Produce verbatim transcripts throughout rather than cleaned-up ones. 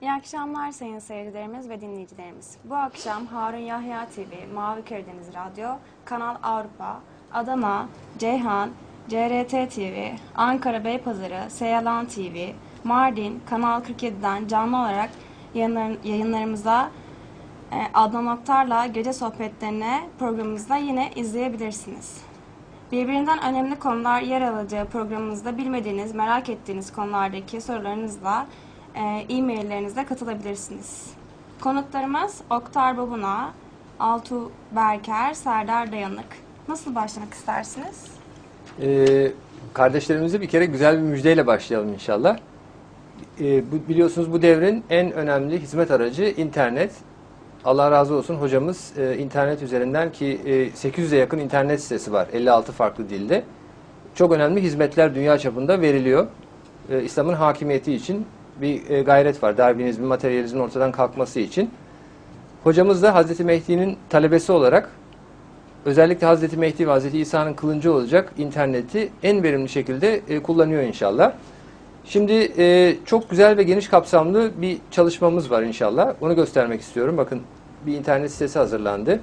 İyi akşamlar sayın seyircilerimiz ve dinleyicilerimiz. Bu akşam Harun Yahya T V, Mavi Karadeniz Radyo, Kanal Avrupa, Adana, Ceyhan, C R T T V, Ankara Beypazarı, Seyyalan T V, Mardin, Kanal kırk yedi'den canlı olarak yayınlar, yayınlarımıza e, Adnan Oktar'la gece sohbetlerine programımızda yine izleyebilirsiniz. Birbirinden önemli konular yer alacağı programımızda bilmediğiniz, merak ettiğiniz konulardaki sorularınızla e-maillerinizle katılabilirsiniz. Konuklarımız Oktar Babuna, Altuğ Berker, Serdar Dayanık. Nasıl başlamak istersiniz? Ee, kardeşlerimize bir kere güzel bir müjdeyle başlayalım inşallah. Ee, bu, biliyorsunuz bu devrin en önemli hizmet aracı internet. Allah razı olsun hocamız e, internet üzerinden ki e, sekiz yüze yakın internet sitesi var. elli altı farklı dilde. Çok önemli hizmetler dünya çapında veriliyor. E, İslam'ın hakimiyeti için bir e, gayret var. Darwinizmin, materyalizmin ortadan kalkması için. Hocamız da Hazreti Mehdi'nin talebesi olarak özellikle Hazreti Mehdi ve Hazreti İsa'nın kılıncı olacak interneti en verimli şekilde e, kullanıyor inşallah. Şimdi e, çok güzel ve geniş kapsamlı bir çalışmamız var inşallah. Onu göstermek istiyorum. Bakın bir internet sitesi hazırlandı.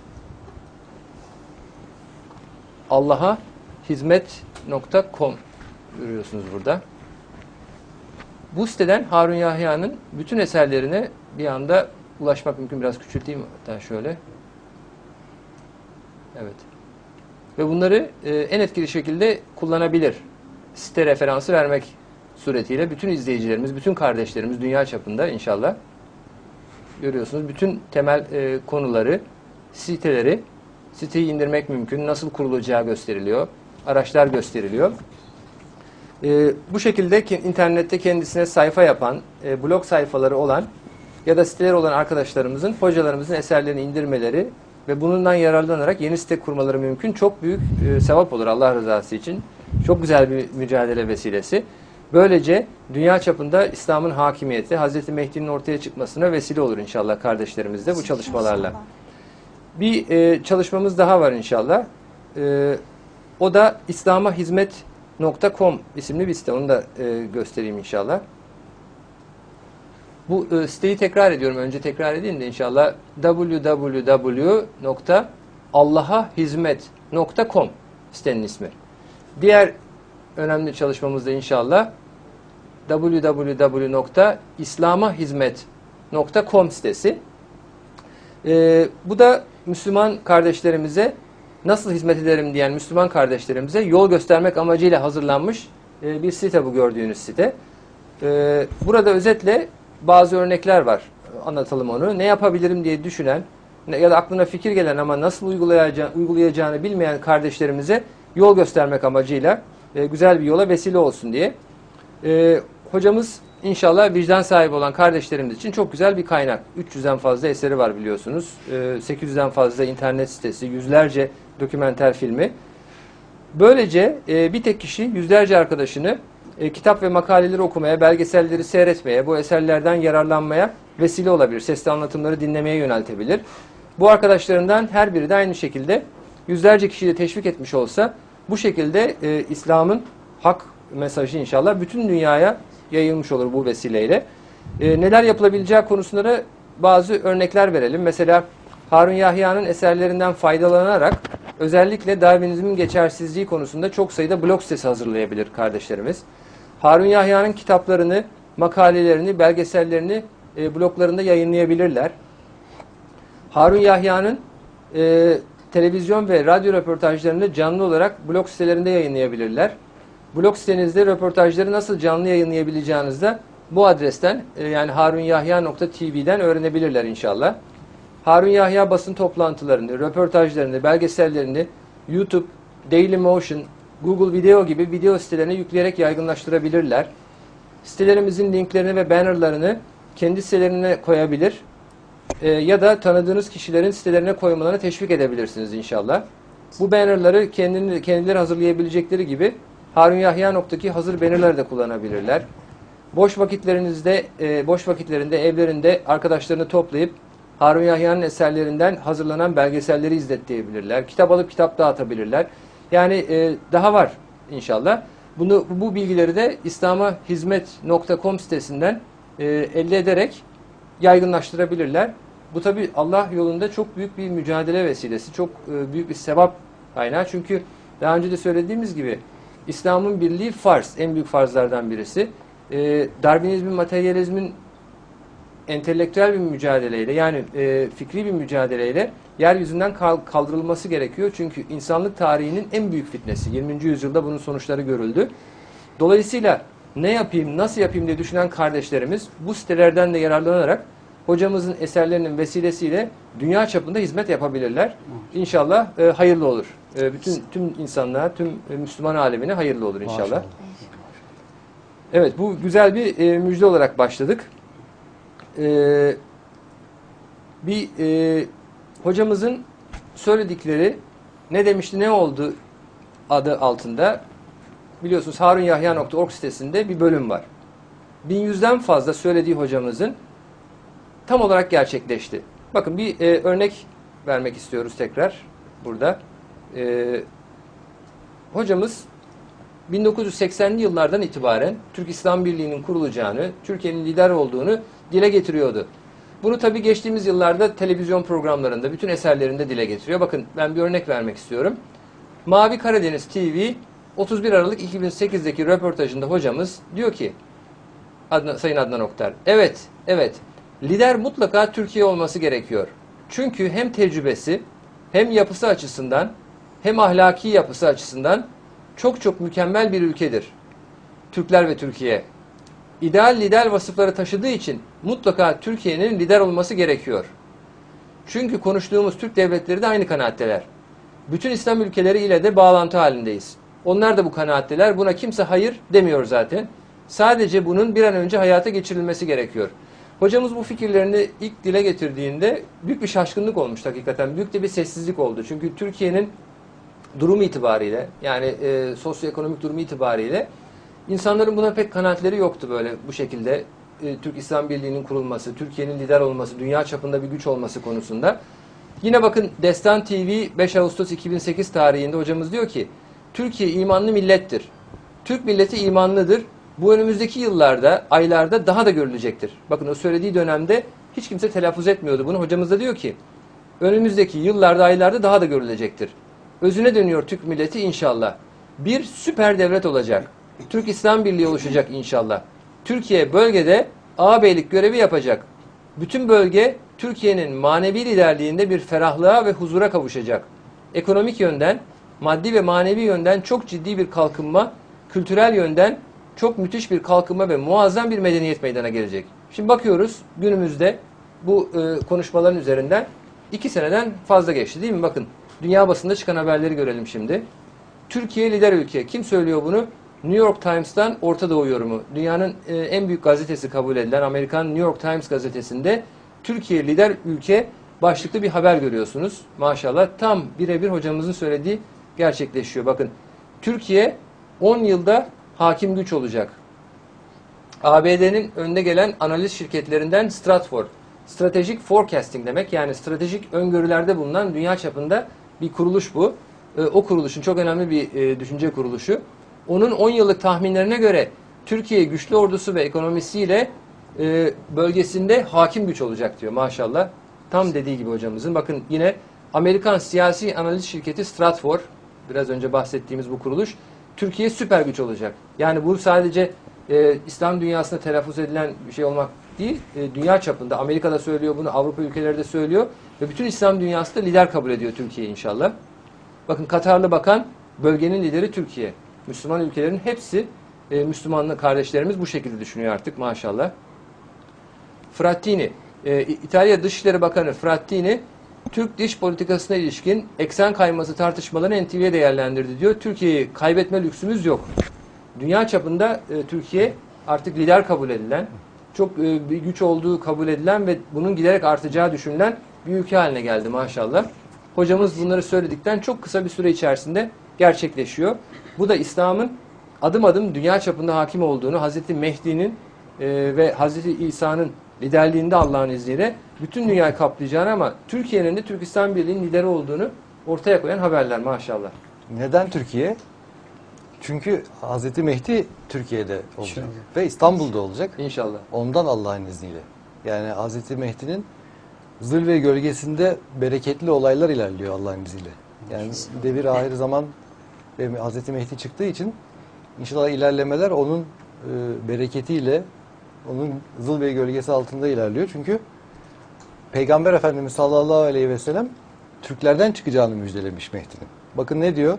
Allah'a hizmet nokta com görüyorsunuz burada. Bu siteden Harun Yahya'nın bütün eserlerine bir anda ulaşmak mümkün. Biraz küçülteyim hatta şöyle. Evet. Ve bunları e, en etkili şekilde kullanabilir. Site referansı vermek suretiyle bütün izleyicilerimiz, bütün kardeşlerimiz dünya çapında inşallah görüyorsunuz. Bütün temel e, konuları, siteleri, siteyi indirmek mümkün. Nasıl kurulacağı gösteriliyor. Araçlar gösteriliyor. E, bu şekilde ki, internette kendisine sayfa yapan, e, blog sayfaları olan ya da siteleri olan arkadaşlarımızın, hocalarımızın eserlerini indirmeleri ve bundan yararlanarak yeni site kurmaları mümkün. Çok büyük e, sevap olur Allah rızası için. Çok güzel bir mücadele vesilesi. Böylece dünya çapında İslam'ın hakimiyeti, Hazreti Mehdi'nin ortaya çıkmasına vesile olur inşallah kardeşlerimizle bu çalışmalarla. Bir e, çalışmamız daha var inşallah. E, o da İslam'a hizmet nokta com isimli bir site. Onu da e, göstereyim inşallah. Bu e, siteyi tekrar ediyorum. Önce tekrar edeyim de inşallah. w w w nokta allaha hizmet nokta com sitenin ismi. Diğer önemli çalışmamız da inşallah w w w nokta islama hizmet nokta com sitesi. E, bu da Müslüman kardeşlerimize nasıl hizmet ederim diyen Müslüman kardeşlerimize yol göstermek amacıyla hazırlanmış e, bir site bu gördüğünüz site. E, burada özetle bazı örnekler var. Anlatalım onu. Ne yapabilirim diye düşünen ya da aklına fikir gelen ama nasıl uygulayacağını, uygulayacağını bilmeyen kardeşlerimize yol göstermek amacıyla e, güzel bir yola vesile olsun diye. E, hocamız inşallah vicdan sahibi olan kardeşlerimiz için çok güzel bir kaynak. üç yüzden fazla eseri var biliyorsunuz. E, sekiz yüzden fazla internet sitesi, yüzlerce dokümenter filmi. Böylece e, bir tek kişi yüzlerce arkadaşını e, kitap ve makaleleri okumaya, belgeselleri seyretmeye, bu eserlerden yararlanmaya vesile olabilir. Sesli anlatımları dinlemeye yöneltebilir. Bu arkadaşlarından her biri de aynı şekilde yüzlerce kişiyi de teşvik etmiş olsa bu şekilde e, İslam'ın hak mesajı inşallah bütün dünyaya yayılmış olur bu vesileyle. E, neler yapılabileceği konusunda da bazı örnekler verelim. Mesela Harun Yahya'nın eserlerinden faydalanarak özellikle Darwinizmin geçersizliği konusunda çok sayıda blog sitesi hazırlayabilir kardeşlerimiz. Harun Yahya'nın kitaplarını, makalelerini, belgesellerini e, bloglarında yayınlayabilirler. Harun Yahya'nın e, televizyon ve radyo röportajlarını canlı olarak blog sitelerinde yayınlayabilirler. Blog sitenizde röportajları nasıl canlı yayınlayabileceğinizi de bu adresten e, yani harunyahya nokta t v'den öğrenebilirler inşallah. Harun Yahya basın toplantılarını, röportajlarını, belgesellerini YouTube, Dailymotion, Google Video gibi video sitelerine yükleyerek yaygınlaştırabilirler. Sitelerimizin linklerini ve bannerlarını kendi sitelerine koyabilir e, ya da tanıdığınız kişilerin sitelerine koymalarını teşvik edebilirsiniz inşallah. Bu bannerları kendini, kendileri hazırlayabilecekleri gibi harun yahya nokta com hazır bannerları da kullanabilirler. Boş vakitlerinizde, e, boş vakitlerinde evlerinde arkadaşlarını toplayıp Harun Yahya'nın eserlerinden hazırlanan belgeselleri izlettirebilirler. Kitap alıp kitap dağıtabilirler. Yani e, daha var inşallah. Bunu, bu bilgileri de islama hizmet nokta com sitesinden e, elde ederek yaygınlaştırabilirler. Bu tabi Allah yolunda çok büyük bir mücadele vesilesi, çok e, büyük bir sevap kaynağı. Çünkü daha önce de söylediğimiz gibi İslam'ın birliği farz, en büyük farzlardan birisi. E, Darwinizmin, materyalizmin entelektüel bir mücadeleyle, yani e, fikri bir mücadeleyle yeryüzünden kaldırılması gerekiyor. Çünkü insanlık tarihinin en büyük fitnesi. yirminci yüzyılda bunun sonuçları görüldü. Dolayısıyla ne yapayım, nasıl yapayım diye düşünen kardeşlerimiz bu sitelerden de yararlanarak hocamızın eserlerinin vesilesiyle dünya çapında hizmet yapabilirler. İnşallah e, hayırlı olur. E, bütün tüm insanlığa, tüm e, Müslüman alemine hayırlı olur inşallah. Maşallah. Evet, bu güzel bir e, müjde olarak başladık. E, bir e, hocamızın söyledikleri ne demişti, ne oldu adı altında biliyorsunuz harunyahya nokta org sitesinde bir bölüm var. bin yüzden fazla söylediği hocamızın tam olarak gerçekleşti. Bakın bir e, örnek vermek istiyoruz tekrar burada. E, hocamız bin dokuz yüz seksenli yıllardan itibaren Türk İslam Birliği'nin kurulacağını, Türkiye'nin lider olduğunu dile getiriyordu. Bunu tabii geçtiğimiz yıllarda televizyon programlarında, bütün eserlerinde dile getiriyor. Bakın ben bir örnek vermek istiyorum. Mavi Karadeniz T V otuz bir Aralık iki bin sekizdeki röportajında hocamız diyor ki, Adnan, Sayın Adnan Oktar, evet, evet, lider mutlaka Türkiye olması gerekiyor. Çünkü hem tecrübesi, hem yapısı açısından, hem ahlaki yapısı açısından çok çok mükemmel bir ülkedir. Türkler ve Türkiye. İdeal lider vasıfları taşıdığı için mutlaka Türkiye'nin lider olması gerekiyor. Çünkü konuştuğumuz Türk devletleri de aynı kanaatteler. Bütün İslam ülkeleri ile de bağlantı halindeyiz. Onlar da bu kanaatteler. Buna kimse hayır demiyor zaten. Sadece bunun bir an önce hayata geçirilmesi gerekiyor. Hocamız bu fikirlerini ilk dile getirdiğinde büyük bir şaşkınlık olmuş hakikaten. Büyük de bir sessizlik oldu. Çünkü Türkiye'nin durumu itibariyle, yani e, sosyoekonomik durumu itibariyle insanların buna pek kanaatleri yoktu böyle bu şekilde. E, Türk İslam Birliği'nin kurulması, Türkiye'nin lider olması, dünya çapında bir güç olması konusunda. Yine bakın Destan T V beş Ağustos iki bin sekiz tarihinde hocamız diyor ki, Türkiye imanlı millettir. Türk milleti imanlıdır. Bu önümüzdeki yıllarda, aylarda daha da görülecektir. Bakın o söylediği dönemde hiç kimse telaffuz etmiyordu bunu. Hocamız da diyor ki, önümüzdeki yıllarda, aylarda daha da görülecektir. Özüne dönüyor Türk milleti inşallah. Bir süper devlet olacak. Türk İslam Birliği oluşacak inşallah. Türkiye bölgede ağabeylik görevi yapacak. Bütün bölge Türkiye'nin manevi liderliğinde bir ferahlığa ve huzura kavuşacak. Ekonomik yönden, maddi ve manevi yönden çok ciddi bir kalkınma, kültürel yönden çok müthiş bir kalkınma ve muazzam bir medeniyet meydana gelecek. Şimdi bakıyoruz günümüzde bu e, konuşmaların üzerinden iki seneden fazla geçti değil mi? Bakın dünya basında çıkan haberleri görelim şimdi. Türkiye lider ülke. Kim söylüyor bunu? New York Times'tan Orta Doğu yorumu. Dünyanın e, en büyük gazetesi kabul edilen Amerikan New York Times gazetesinde Türkiye lider ülke başlıklı bir haber görüyorsunuz. Maşallah tam birebir hocamızın söylediği gerçekleşiyor. Bakın Türkiye on yılda hakim güç olacak. A B D'nin önde gelen analiz şirketlerinden Stratfor, Strategic Forecasting demek, yani stratejik öngörülerde bulunan dünya çapında bir kuruluş bu. E, o kuruluşun çok önemli bir e, düşünce kuruluşu. Onun on yıllık tahminlerine göre Türkiye güçlü ordusu ve ekonomisiyle e, bölgesinde hakim güç olacak diyor maşallah. Tam dediği gibi hocamızın. Bakın yine Amerikan siyasi analiz şirketi Stratfor, biraz önce bahsettiğimiz bu kuruluş, Türkiye süper güç olacak. Yani bu sadece e, İslam dünyasında telaffuz edilen bir şey olmak değil, e, dünya çapında. Amerika'da söylüyor bunu, Avrupa ülkeleri de söylüyor ve bütün İslam dünyası da lider kabul ediyor Türkiye inşallah. Bakın Katarlı bakan, bölgenin lideri Türkiye. Müslüman ülkelerin hepsi, e, Müslümanlı kardeşlerimiz bu şekilde düşünüyor artık maşallah. Frattini, e, İtalya Dışişleri Bakanı Frattini, Türk dış politikasına ilişkin eksen kayması tartışmalarını N T V'ye değerlendirdi diyor. Türkiye'yi kaybetme lüksümüz yok. Dünya çapında e, Türkiye artık lider kabul edilen, çok e, bir güç olduğu kabul edilen ve bunun giderek artacağı düşünülen bir ülke haline geldi maşallah. Hocamız bunları söyledikten çok kısa bir süre içerisinde gerçekleşiyor. Bu da İslam'ın adım adım dünya çapında hakim olduğunu, Hazreti Mehdi'nin e, ve Hazreti İsa'nın liderliğinde Allah'ın izniyle bütün dünyayı kaplayacağını ama Türkiye'nin de Türk İslam Birliği'nin lideri olduğunu ortaya koyan haberler maşallah. Neden Türkiye? Çünkü Hazreti Mehdi Türkiye'de olacak İnşallah. ve İstanbul'da olacak. İnşallah. Ondan Allah'ın izniyle. Yani Hazreti Mehdi'nin zilve gölgesinde bereketli olaylar ilerliyor Allah'ın izniyle. Yani devir ahir zaman ve Hazreti Mehdi çıktığı için inşallah ilerlemeler onun e, bereketiyle, onun zilve gölgesi altında ilerliyor. Çünkü Peygamber Efendimiz sallallahu aleyhi ve sellem Türklerden çıkacağını müjdelemiş Mehdi'nin. Bakın ne diyor?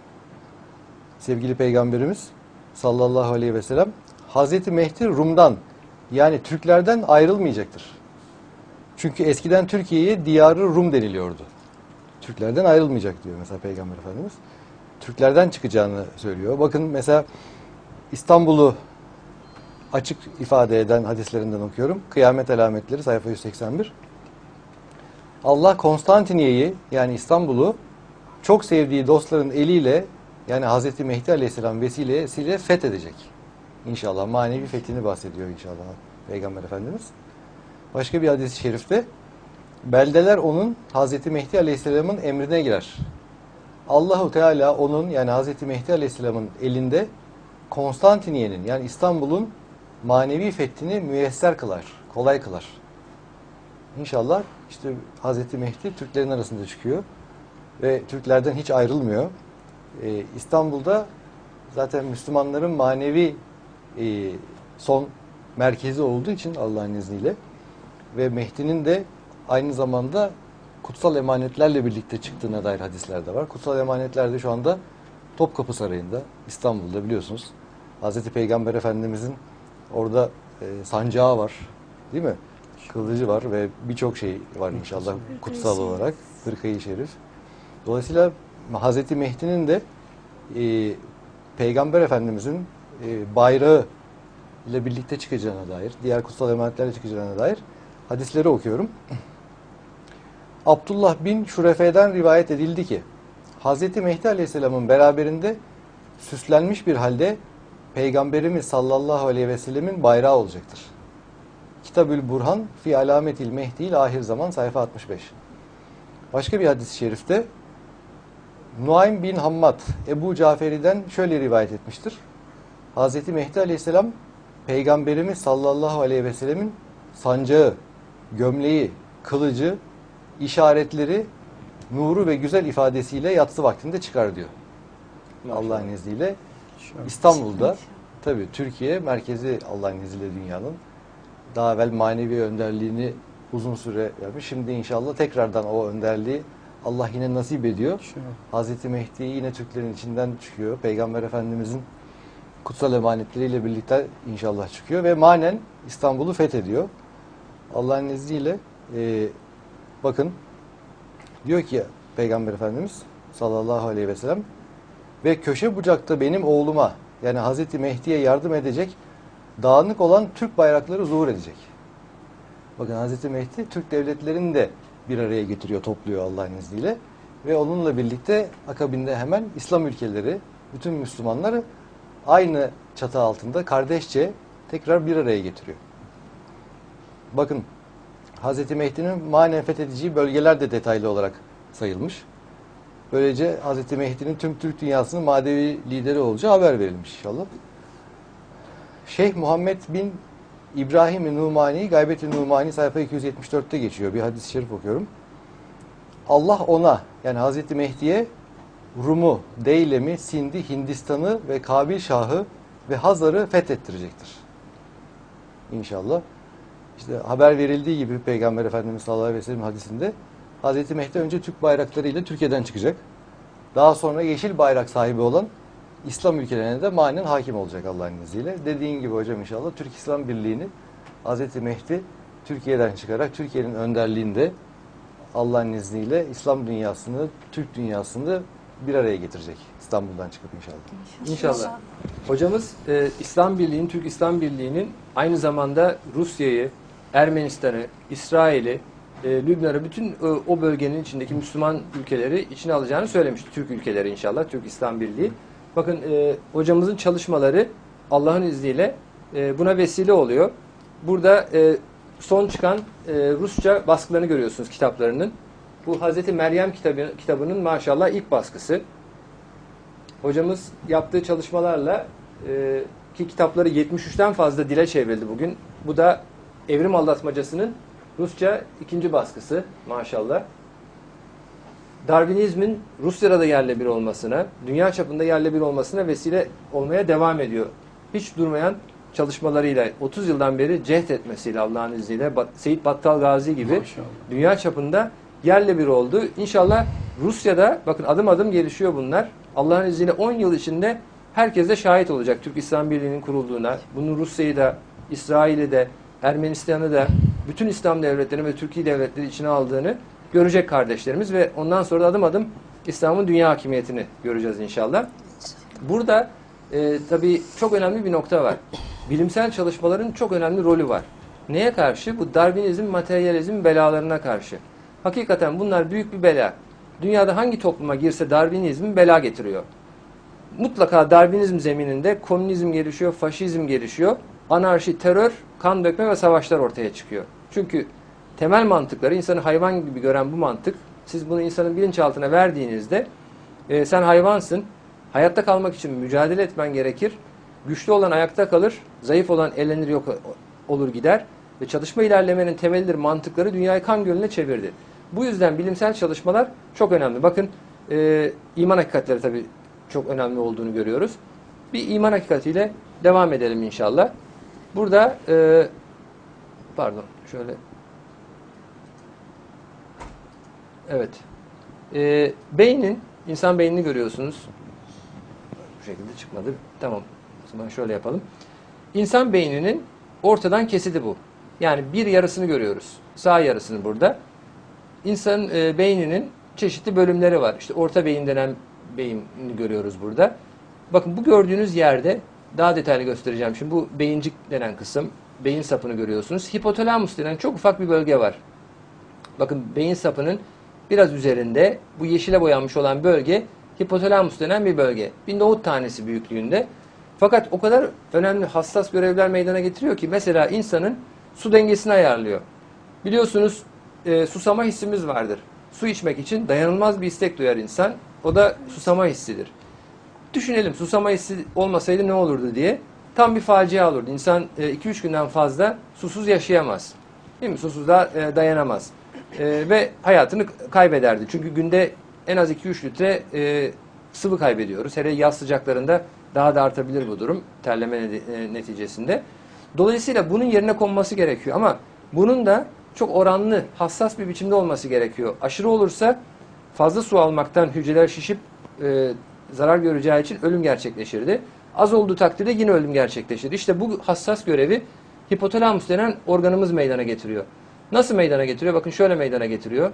Sevgili Peygamberimiz sallallahu aleyhi ve sellem, Hazreti Mehdi Rum'dan, yani Türklerden ayrılmayacaktır. Çünkü eskiden Türkiye'ye diyarı Rum deniliyordu. Türklerden ayrılmayacak diyor mesela Peygamber Efendimiz. Türklerden çıkacağını söylüyor. Bakın mesela İstanbul'u açık ifade eden hadislerinden okuyorum. Kıyamet alametleri sayfa yüz seksen bir. Allah Konstantiniye'yi, yani İstanbul'u çok sevdiği dostların eliyle, yani Hazreti Mehdi Aleyhisselam vesilesiyle fethedecek. İnşallah manevi fethini bahsediyor inşallah Peygamber Efendimiz. Başka bir hadis-i şerifte beldeler onun, Hazreti Mehdi Aleyhisselam'ın emrine girer. Allahu Teala onun, yani Hazreti Mehdi Aleyhisselam'ın elinde Konstantiniye'nin, yani İstanbul'un manevi fethini müyesser kılar, kolay kılar. İnşallah işte Hazreti Mehdi Türklerin arasında çıkıyor ve Türklerden hiç ayrılmıyor. Ee, İstanbul'da zaten Müslümanların manevi e, son merkezi olduğu için Allah'ın izniyle ve Mehdi'nin de aynı zamanda kutsal emanetlerle birlikte çıktığına dair hadisler de var. Kutsal emanetler de şu anda Topkapı Sarayı'nda, İstanbul'da biliyorsunuz. Hazreti Peygamber Efendimizin orada e, sancağı var, değil mi? Kılıcı var ve birçok şey var inşallah kutsal olarak. Hırkayı Şerif. Dolayısıyla Hazreti Mehdi'nin de e, Peygamber Efendimizin e, bayrağı ile birlikte çıkacağına dair, diğer kutsal emanetlerle çıkacağına dair hadisleri okuyorum. Abdullah bin Şurefe'den rivayet edildi ki Hazreti Mehdi Aleyhisselam'ın beraberinde süslenmiş bir halde Peygamberimiz sallallahu aleyhi ve sellemin bayrağı olacaktır. Kitabül Burhan fi alametil Mehdi'l ahir zaman sayfa altmış beş. Başka bir hadis-i şerifte Nuaym bin Hammad Ebu Caferi'den şöyle rivayet etmiştir. Hazreti Mehdi Aleyhisselam Peygamberimiz sallallahu aleyhi ve sellemin sancağı, gömleği, kılıcı, işaretleri, nuru ve güzel ifadesiyle yatsı vaktinde çıkar diyor. Allah'ın izniyle İstanbul'da, tabii Türkiye merkezi Allah'ın izniyle dünyanın daha evvel manevi önderliğini uzun süre vermiş. Şimdi inşallah tekrardan o önderliği Allah yine nasip ediyor. Hazreti Mehdi yine Türklerin içinden çıkıyor. Peygamber Efendimizin kutsal emanetleriyle birlikte inşallah çıkıyor ve manen İstanbul'u fethediyor. Allah'ın izniyle e, bakın diyor ki Peygamber Efendimiz sallallahu aleyhi ve sellem ve köşe bucakta benim oğluma, yani Hazreti Mehdi'ye yardım edecek dağınık olan Türk bayrakları zuhur edecek. Bakın Hazreti Mehdi Türk devletlerini de bir araya getiriyor, topluyor Allah'ın izniyle ve onunla birlikte akabinde hemen İslam ülkeleri, bütün Müslümanları aynı çatı altında kardeşçe tekrar bir araya getiriyor. Bakın Hazreti Mehdi'nin manen fethedeceği bölgeler de detaylı olarak sayılmış. Böylece Hazreti Mehdi'nin tüm Türk dünyasının manevi lideri olacağı haber verilmiş inşallah. Şeyh Muhammed bin İbrahim-i Numani, Gaybet-i Numani sayfa iki yüz yetmiş dörtte geçiyor. Bir hadis-i şerif okuyorum. Allah ona, yani Hazreti Mehdi'ye Rum'u, Deylem'i, Sind'i, Hindistan'ı ve Kabil Şah'ı ve Hazar'ı fethettirecektir. İnşallah. İşte haber verildiği gibi Peygamber Efendimiz sallallahu aleyhi ve sellem hadisinde Hazreti Mehdi önce Türk bayraklarıyla Türkiye'den çıkacak. Daha sonra yeşil bayrak sahibi olan İslam ülkelerine de manen hakim olacak Allah'ın izniyle. Dediğin gibi hocam inşallah Türk-İslam birliğini Hazreti Mehdi Türkiye'den çıkarak Türkiye'nin önderliğinde Allah'ın izniyle İslam dünyasını, Türk dünyasını bir araya getirecek. İstanbul'dan çıkıp inşallah. İnşallah. Hocamız e, İslam Birliği'nin, Türk İslam Birliği'nin aynı zamanda Rusya'yı, Ermenistan'ı, İsrail'i, e, Lübnan'ı, bütün e, o bölgenin içindeki Müslüman ülkeleri içine alacağını söylemişti. Türk ülkeleri inşallah, Türk İslam Birliği. Bakın e, hocamızın çalışmaları Allah'ın izniyle e, buna vesile oluyor. Burada e, son çıkan e, Rusça baskılarını görüyorsunuz kitaplarının. Bu Hazreti Meryem kitabı, kitabının maşallah ilk baskısı. hocamız yaptığı çalışmalarla e, ki kitapları yetmiş üçten fazla dile çevrildi bugün. Bu da Evrim Aldatmacası'nın Rusça ikinci baskısı maşallah. Darwinizmin Rusya'da da yerle bir olmasına, dünya çapında yerle bir olmasına vesile olmaya devam ediyor. Hiç durmayan çalışmalarıyla, otuz yıldan beri cehd etmesiyle Allah'ın izniyle Seyit Battal Gazi gibi maşallah dünya çapında yerle bir oldu. İnşallah Rusya'da bakın adım adım gelişiyor bunlar. Allah'ın izniyle on yıl içinde herkes de şahit olacak Türk İslam Birliği'nin kurulduğuna. Bunun Rusya'yı da, İsrail'i de, Ermenistan'ı da, bütün İslam devletleri ve Türkiye devletleri içine aldığını görecek kardeşlerimiz ve ondan sonra da adım adım İslam'ın dünya hakimiyetini göreceğiz inşallah. Burada e, tabii çok önemli bir nokta var. Bilimsel çalışmaların çok önemli rolü var. Neye karşı? Bu Darwinizm, materyalizm belalarına karşı. Hakikaten bunlar büyük bir bela. Dünyada hangi topluma girse Darwinizm bela getiriyor. Mutlaka Darwinizm zemininde komünizm gelişiyor, faşizm gelişiyor, anarşi, terör, kan dökme ve savaşlar ortaya çıkıyor. Çünkü temel mantıkları insanı hayvan gibi gören bu mantık, siz bunu insanın bilinçaltına verdiğinizde e, sen hayvansın, hayatta kalmak için mücadele etmen gerekir, güçlü olan ayakta kalır, zayıf olan elenir yok olur gider ve çalışma ilerlemenin temelidir mantıkları dünyayı kan gölüne çevirdi. Bu yüzden bilimsel çalışmalar çok önemli. Bakın e, iman hakikatleri tabii çok önemli olduğunu görüyoruz. Bir iman hakikatiyle devam edelim inşallah. Burada e, pardon şöyle evet e, beynin, insan beynini görüyorsunuz. Bu şekilde çıkmadı. Tamam. O zaman şöyle yapalım. İnsan beyninin ortadan kesidi bu. Yani bir yarısını görüyoruz. Sağ yarısını burada. İnsanın e, beyninin çeşitli bölümleri var. İşte orta beyin denen beyni görüyoruz burada. Bakın bu gördüğünüz yerde daha detaylı göstereceğim. Şimdi bu beyincik denen kısım. Beyin sapını görüyorsunuz. Hipotalamus denen çok ufak bir bölge var. Bakın beyin sapının biraz üzerinde bu yeşile boyanmış olan bölge hipotalamus denen bir bölge. Bir nohut tanesi büyüklüğünde. Fakat o kadar önemli hassas görevler meydana getiriyor ki mesela insanın su dengesini ayarlıyor. Biliyorsunuz e, susama hissimiz vardır. Su içmek için dayanılmaz bir istek duyar insan. O da susama hissidir. Düşünelim susama hissi olmasaydı ne olurdu diye. Tam bir facia olurdu. İnsan iki üç günden fazla susuz yaşayamaz. Değil mi? Susuzluğa e, dayanamaz. E, ve hayatını kaybederdi. Çünkü günde en az iki üç litre e, sıvı kaybediyoruz. Hele yaz sıcaklarında daha da artabilir bu durum. Terleme e, neticesinde. Dolayısıyla bunun yerine konması gerekiyor. Ama bunun da çok oranlı, hassas bir biçimde olması gerekiyor. Aşırı olursa fazla su almaktan hücreler şişip e, zarar göreceği için ölüm gerçekleşirdi. Az olduğu takdirde yine ölüm gerçekleşir. İşte bu hassas görevi hipotalamus denen organımız meydana getiriyor. Nasıl meydana getiriyor? Bakın şöyle meydana getiriyor.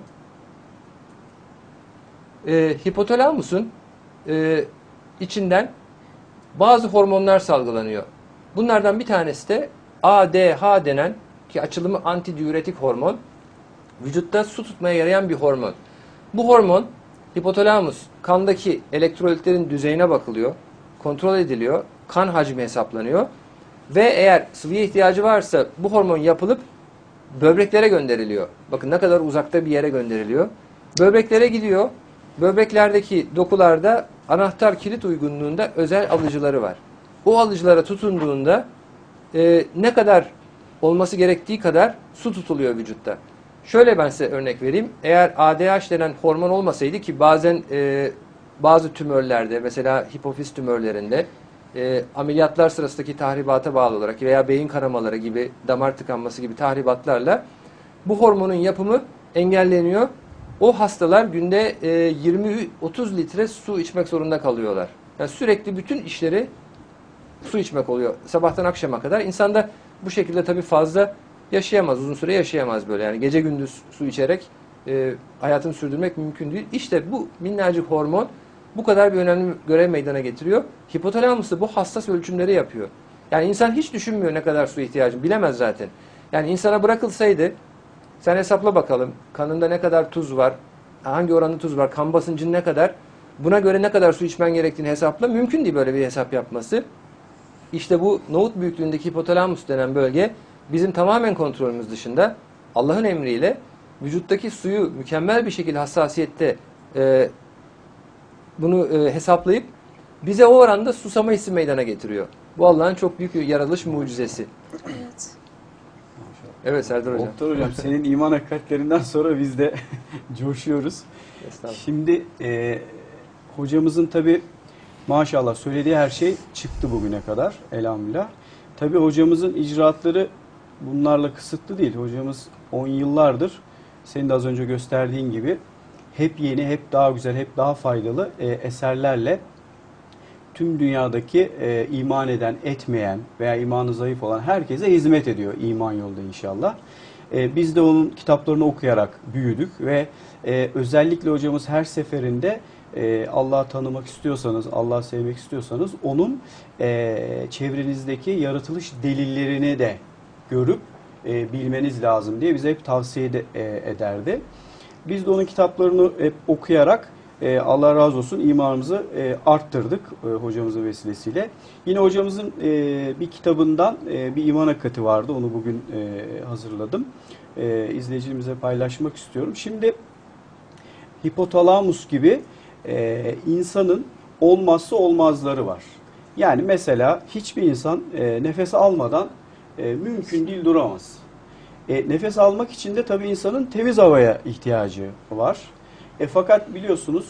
Ee, hipotalamusun e, içinden bazı hormonlar salgılanıyor. Bunlardan bir tanesi de A D H denen ki açılımı antidiüretik hormon. Vücutta su tutmaya yarayan bir hormon. Bu hormon hipotalamus kandaki elektrolitlerin düzeyine bakılıyor, kontrol ediliyor, kan hacmi hesaplanıyor ve eğer sıvıya ihtiyacı varsa bu hormon yapılıp böbreklere gönderiliyor. Bakın ne kadar uzakta bir yere gönderiliyor. Böbreklere gidiyor. Böbreklerdeki dokularda anahtar kilit uygunluğunda özel alıcıları var. O alıcılara tutunduğunda e, ne kadar olması gerektiği kadar su tutuluyor vücutta. Şöyle ben size örnek vereyim. Eğer A D H denen hormon olmasaydı ki bazen e, bazı tümörlerde mesela hipofiz tümörlerinde e, ameliyatlar sırasındaki tahribata bağlı olarak veya beyin kanamaları gibi damar tıkanması gibi tahribatlarla bu hormonun yapımı engelleniyor. O hastalar günde e, yirmi otuz litre su içmek zorunda kalıyorlar. Yani sürekli bütün işleri su içmek oluyor. Sabahtan akşama kadar. İnsan da bu şekilde tabii fazla yaşayamaz. Uzun süre yaşayamaz böyle. Yani gece gündüz su içerek e, hayatını sürdürmek mümkün değil. İşte bu minnacık hormon bu kadar bir önemli görev meydana getiriyor. Hipotalamus da bu hassas ölçümleri yapıyor. Yani insan hiç düşünmüyor ne kadar su ihtiyacını. Bilemez zaten. Yani insana bırakılsaydı sen hesapla bakalım. Kanında ne kadar tuz var? Hangi oranda tuz var? Kan basıncın ne kadar? Buna göre ne kadar su içmen gerektiğini hesapla. Mümkün değil böyle bir hesap yapması. İşte bu nohut büyüklüğündeki hipotalamus denen bölge bizim tamamen kontrolümüz dışında Allah'ın emriyle vücuttaki suyu mükemmel bir şekilde hassasiyette e, bunu e, hesaplayıp bize o oranda susama hissi meydana getiriyor. Bu Allah'ın çok büyük bir yaratılış mucizesi. Evet. Evet Serdar Hocam. Doktor Hocam senin iman hakikatlerinden sonra biz de coşuyoruz. Şimdi e, hocamızın tabi maşallah söylediği her şey çıktı bugüne kadar elhamdülillah. Tabi hocamızın icraatları bunlarla kısıtlı değil. Hocamız on yıllardır senin de az önce gösterdiğin gibi hep yeni, hep daha güzel, hep daha faydalı e, eserlerle tüm dünyadaki e, iman eden, etmeyen veya imanı zayıf olan herkese hizmet ediyor iman yolda inşallah. E, biz de onun kitaplarını okuyarak büyüdük ve e, özellikle hocamız her seferinde e, Allah'ı tanımak istiyorsanız, Allah'ı sevmek istiyorsanız onun e, çevrenizdeki yaratılış delillerini de görüp e, bilmeniz lazım diye bize hep tavsiye de, e, ederdi. Biz de onun kitaplarını hep okuyarak e, Allah razı olsun imanımızı e, arttırdık e, hocamızın vesilesiyle. Yine hocamızın e, bir kitabından e, bir iman hakikati vardı. Onu bugün e, hazırladım. E, izleyicilerimize paylaşmak istiyorum. Şimdi hipotalamus gibi e, insanın olmazsa olmazları var. Yani mesela hiçbir insan e, nefes almadan e, mümkün değil duramaz. E, nefes almak için de tabii insanın temiz havaya ihtiyacı var. E, fakat biliyorsunuz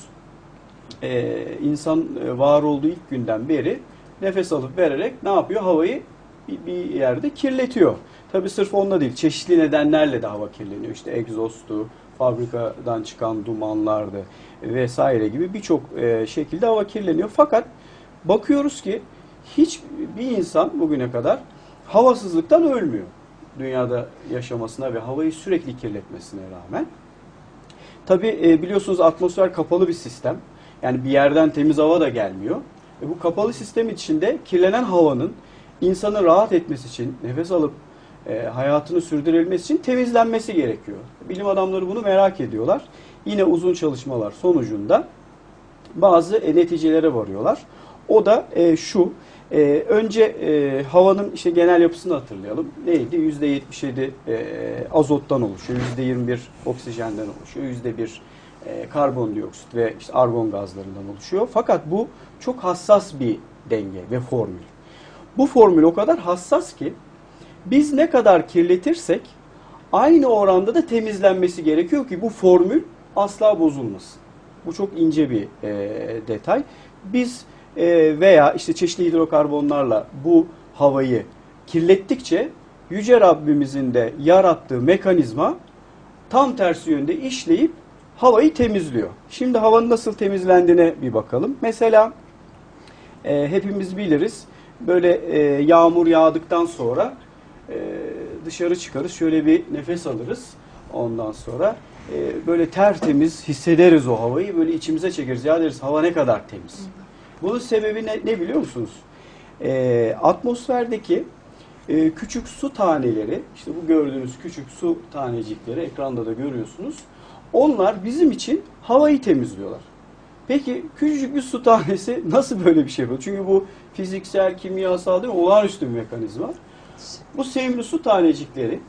e, insan e, var olduğu ilk günden beri nefes alıp vererek ne yapıyor? Havayı bir, bir yerde kirletiyor. Tabii sırf onunla değil, çeşitli nedenlerle de hava kirleniyor. İşte egzostu, fabrikadan çıkan dumanlardı vesaire gibi birçok e, şekilde hava kirleniyor. Fakat bakıyoruz ki hiçbir insan bugüne kadar havasızlıktan ölmüyor. Dünyada yaşamasına ve havayı sürekli kirletmesine rağmen. Tabii e, biliyorsunuz atmosfer kapalı bir sistem. Yani bir yerden temiz hava da gelmiyor. E, bu kapalı sistem içinde kirlenen havanın insanın rahat etmesi için, nefes alıp e, hayatını sürdürebilmesi için temizlenmesi gerekiyor. Bilim adamları bunu merak ediyorlar. Yine uzun çalışmalar sonucunda bazı e, neticelere varıyorlar. O da e, şu. Ee, önce e, havanın işte genel yapısını hatırlayalım. Neydi? yüzde yetmiş yedi e, azottan oluşuyor, yüzde yirmi bir oksijenden oluşuyor, yüzde bir e, karbondioksit ve işte argon gazlarından oluşuyor. Fakat bu çok hassas bir denge ve formül. Bu formül o kadar hassas ki biz ne kadar kirletirsek aynı oranda da temizlenmesi gerekiyor ki bu formül asla bozulmasın. Bu çok ince bir e, detay. Biz veya işte çeşitli hidrokarbonlarla bu havayı kirlettikçe Yüce Rabbimizin de yarattığı mekanizma tam tersi yönde işleyip havayı temizliyor. Şimdi havanın nasıl temizlendiğine bir bakalım. Mesela e, hepimiz biliriz böyle e, yağmur yağdıktan sonra e, dışarı çıkarız, şöyle bir nefes alırız. Ondan sonra e, böyle tertemiz hissederiz o havayı, böyle içimize çekeriz. Ya deriz hava ne kadar temiz. Bunun sebebi ne, ne biliyor musunuz? E, atmosferdeki e, küçük su taneleri, işte bu gördüğünüz küçük su tanecikleri ekranda da görüyorsunuz. Onlar bizim için havayı temizliyorlar. Peki küçücük bir su tanesi nasıl böyle bir şey yapıyor? Çünkü bu fiziksel, kimyasal değil mi? Olağanüstü bir mekanizma. Bu sevimli su tanecikleri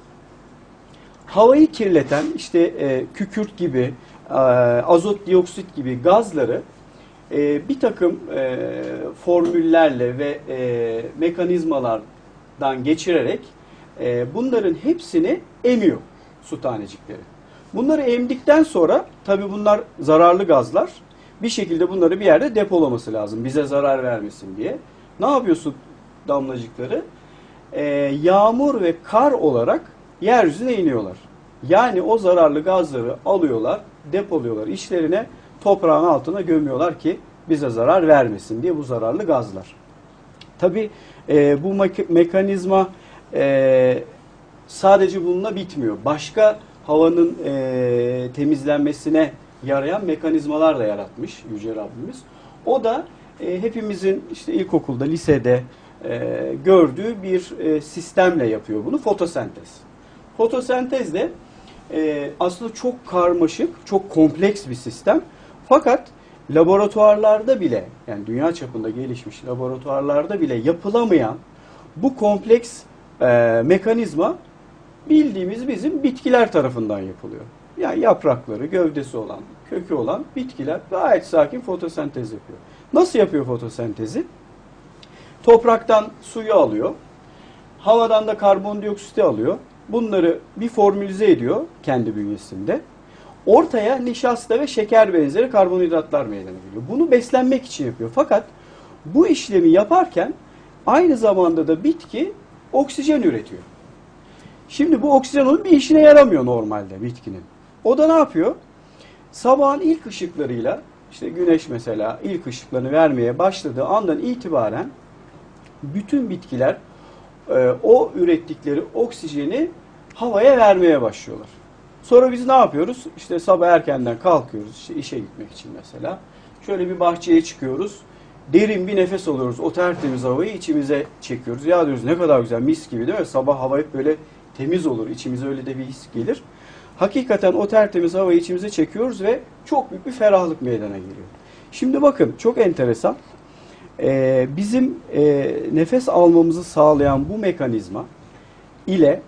havayı kirleten işte e, kükürt gibi, e, azot dioksit gibi gazları e, bir takım e, formüllerle ve e, mekanizmalardan geçirerek e, bunların hepsini emiyor su tanecikleri. Bunları emdikten sonra tabii bunlar zararlı gazlar. Bir şekilde bunları bir yerde depolaması lazım bize zarar vermesin diye. Ne yapıyorsun damlacıkları? Ee, yağmur ve kar olarak yeryüzüne iniyorlar. Yani o zararlı gazları alıyorlar, depoluyorlar içlerine, toprağın altına gömüyorlar ki bize zarar vermesin diye bu zararlı gazlar. Tabii e, bu me- mekanizma e, sadece bununla bitmiyor. Başka havanın e, temizlenmesine yarayan mekanizmalar da yaratmış Yüce Rabbimiz. O da e, hepimizin işte ilkokulda, lisede e, gördüğü bir e, sistemle yapıyor bunu. Fotosentez. Fotosentez de e, aslında çok karmaşık, çok kompleks bir sistem. Fakat laboratuvarlarda bile, yani dünya çapında gelişmiş laboratuvarlarda bile yapılamayan bu kompleks e, mekanizma bildiğimiz bizim bitkiler tarafından yapılıyor. Yani yaprakları, gövdesi olan, kökü olan bitkiler gayet sakin fotosentez yapıyor. Nasıl yapıyor fotosentezi? Topraktan suyu alıyor. Havadan da karbondioksiti alıyor. Bunları bir formülize ediyor kendi bünyesinde. Ortaya nişasta ve şeker benzeri karbonhidratlar meydana geliyor. Bunu beslenmek için yapıyor. Fakat bu işlemi yaparken aynı zamanda da bitki oksijen üretiyor. Şimdi bu oksijen onun bir işine yaramıyor normalde bitkinin. O da ne yapıyor? Sabahın ilk ışıklarıyla, işte güneş mesela ilk ışıklarını vermeye başladığı andan itibaren bütün bitkiler e, o ürettikleri oksijeni havaya vermeye başlıyorlar. Sonra biz ne yapıyoruz? İşte sabah erkenden kalkıyoruz, işte işe gitmek için mesela. Şöyle bir bahçeye çıkıyoruz. Derin bir nefes alıyoruz. O tertemiz havayı içimize çekiyoruz. Ya diyoruz ne kadar güzel, mis gibi değil mi? Sabah hava hep böyle temiz olur. İçimize öyle de bir his gelir. Hakikaten o tertemiz havayı içimize çekiyoruz ve çok büyük bir ferahlık meydana geliyor. Şimdi bakın çok enteresan. Ee, bizim e, nefes almamızı sağlayan bu mekanizma ile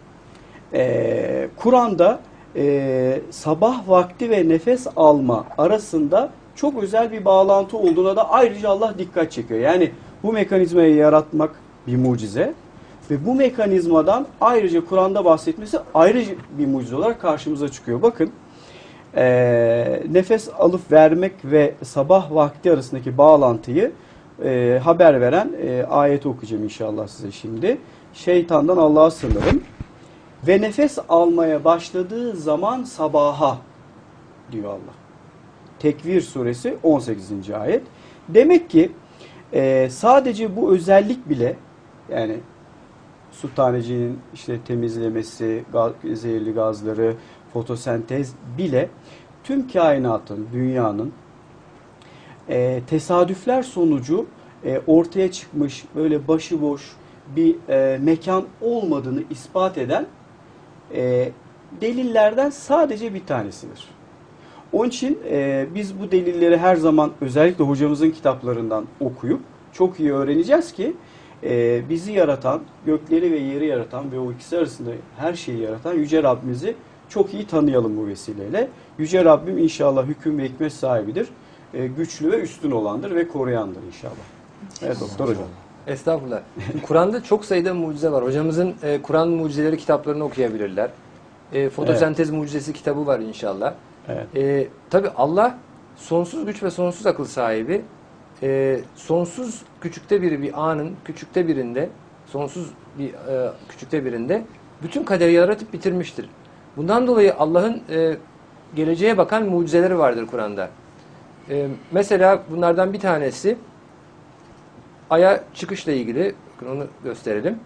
e, Kur'an'da e, sabah vakti ve nefes alma arasında çok özel bir bağlantı olduğuna da ayrıca Allah dikkat çekiyor. Yani bu mekanizmayı yaratmak bir mucize ve bu mekanizmadan ayrıca Kur'an'da bahsetmesi ayrıca bir mucize olarak karşımıza çıkıyor. Bakın e, nefes alıp vermek ve sabah vakti arasındaki bağlantıyı e, haber veren e, ayeti okuyacağım inşallah size şimdi. Şeytandan Allah'a sığınırım. Ve nefes almaya başladığı zaman sabaha diyor Allah. Tekvir suresi on sekizinci ayet. Demek ki e, sadece bu özellik bile, yani su taneciğinin işte temizlemesi, gaz, zehirli gazları, fotosentez bile tüm kainatın, dünyanın e, tesadüfler sonucu e, ortaya çıkmış böyle başıboş bir e, mekan olmadığını ispat eden e, delillerden sadece bir tanesidir. Onun için e, biz bu delilleri her zaman özellikle hocamızın kitaplarından okuyup çok iyi öğreneceğiz ki e, bizi yaratan, gökleri ve yeri yaratan ve o ikisi arasında her şeyi yaratan Yüce Rabbimizi çok iyi tanıyalım bu vesileyle. Yüce Rabbim inşallah hüküm ve hikmet sahibidir. E, güçlü ve üstün olandır ve koruyandır inşallah. Evet doktor hocam. Estağfurullah. Kur'an'da çok sayıda mucize var. Hocamızın e, Kur'an mucizeleri kitaplarını okuyabilirler. E, fotosentez evet. mucizesi kitabı var inşallah. Evet. E, tabii Allah sonsuz güç ve sonsuz akıl sahibi. E, sonsuz küçükte biri bir anın küçükte birinde, sonsuz bir e, küçükte birinde bütün kaderi yaratıp bitirmiştir. Bundan dolayı Allah'ın e, geleceğe bakan mucizeleri vardır Kur'an'da. E, mesela bunlardan bir tanesi Ay'a çıkışla ilgili. Bakın onu gösterelim.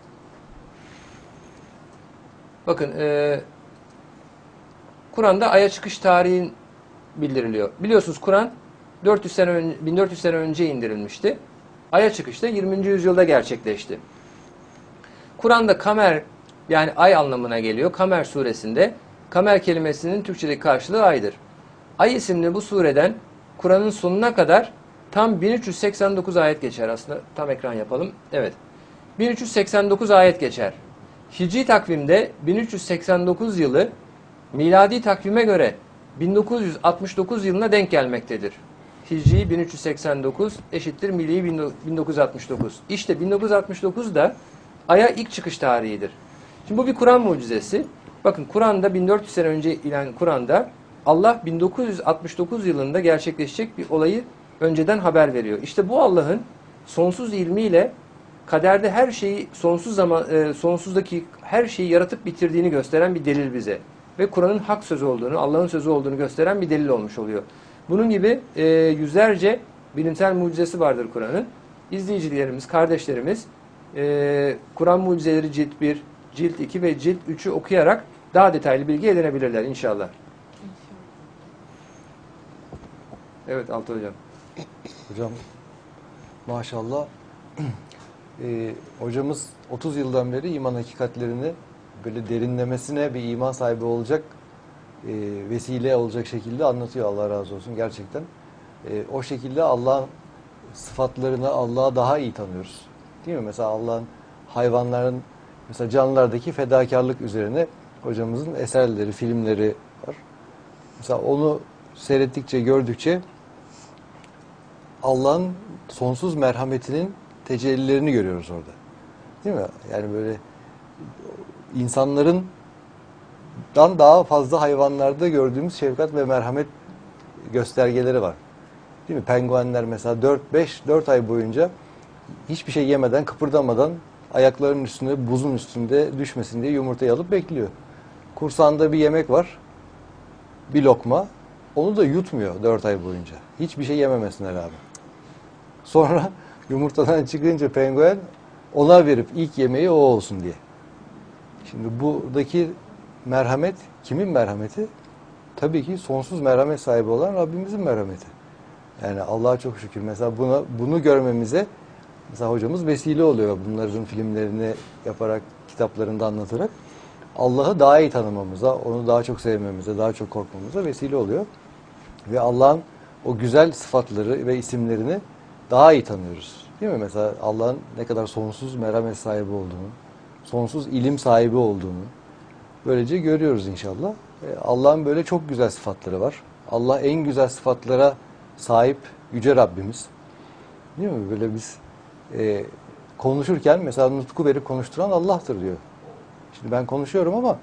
Bakın e, Kur'an'da Ay'a çıkış tarihin bildiriliyor. Biliyorsunuz Kur'an dört yüz sene önce, bin dört yüz sene önce indirilmişti. Ay'a çıkış da yirminci yüzyılda gerçekleşti. Kur'an'da kamer, yani ay anlamına geliyor. Kamer suresinde kamer kelimesinin Türkçedeki karşılığı aydır. Ay isimli bu sureden Kur'an'ın sonuna kadar tam bin üç yüz seksen dokuz ayet geçer. Aslında tam ekran yapalım. Evet. bin üç yüz seksen dokuz ayet geçer. Hicri takvimde bin üç yüz seksen dokuz yılı miladi takvime göre bin dokuz yüz altmış dokuz yılına denk gelmektedir. Hicri bin üç yüz seksen dokuz eşittir milli bin dokuz yüz altmış dokuz. İşte bin dokuz yüz altmış dokuz da Ay'a ilk çıkış tarihidir. Şimdi bu bir Kur'an mucizesi. Bakın Kur'an'da bin dört yüz sene önce ilan Kur'an'da Allah bin dokuz yüz altmış dokuz yılında gerçekleşecek bir olayı önceden haber veriyor. İşte bu Allah'ın sonsuz ilmiyle kaderde her şeyi sonsuz zaman e, sonsuzdaki her şeyi yaratıp bitirdiğini gösteren bir delil bize. Ve Kur'an'ın hak sözü olduğunu, Allah'ın sözü olduğunu gösteren bir delil olmuş oluyor. Bunun gibi e, yüzlerce bilimsel mucizesi vardır Kur'an'ın. İzleyicilerimiz, kardeşlerimiz e, Kur'an mucizeleri cilt bir, cilt iki ve cilt üçü okuyarak daha detaylı bilgi edinebilirler inşallah. Evet Altı Hocam. Hocam maşallah e, hocamız otuz yıldan beri iman hakikatlerini böyle derinlemesine bir iman sahibi olacak e, vesile olacak şekilde anlatıyor. Allah razı olsun gerçekten. E, o şekilde Allah'ın sıfatlarını, Allah'ı daha iyi tanıyoruz. Değil mi? Mesela Allah'ın hayvanların, mesela canlılardaki fedakarlık üzerine hocamızın eserleri, filmleri var. Mesela onu seyrettikçe, gördükçe Allah'ın sonsuz merhametinin tecellilerini görüyoruz orada. Değil mi? Yani böyle insanların dan daha fazla hayvanlarda gördüğümüz şefkat ve merhamet göstergeleri var. Değil mi? Penguenler mesela dört beş dört ay boyunca hiçbir şey yemeden, kıpırdamadan ayaklarının üstünde, buzun üstünde düşmesin diye yumurtayı alıp bekliyor. Kursağında bir yemek var. Bir lokma. Onu da yutmuyor dört ay boyunca. Hiçbir şey yememesine rağmen. Sonra yumurtadan çıkınca penguen ona verip ilk yemeği o olsun diye. Şimdi buradaki merhamet kimin merhameti? Tabii ki sonsuz merhamet sahibi olan Rabbimizin merhameti. Yani Allah'a çok şükür. Mesela buna, bunu görmemize mesela hocamız vesile oluyor. Bunların filmlerini yaparak, kitaplarında anlatarak Allah'ı daha iyi tanımamıza, onu daha çok sevmemize, daha çok korkmamıza vesile oluyor. Ve Allah'ın o güzel sıfatları ve isimlerini daha iyi tanıyoruz. Değil mi? Mesela Allah'ın ne kadar sonsuz merhamet sahibi olduğunu, sonsuz ilim sahibi olduğunu böylece görüyoruz inşallah. Allah'ın böyle çok güzel sıfatları var. Allah en güzel sıfatlara sahip Yüce Rabbimiz. Değil mi? Böyle biz e, konuşurken mesela nutku verip konuşturan Allah'tır diyor. Şimdi ben konuşuyorum ama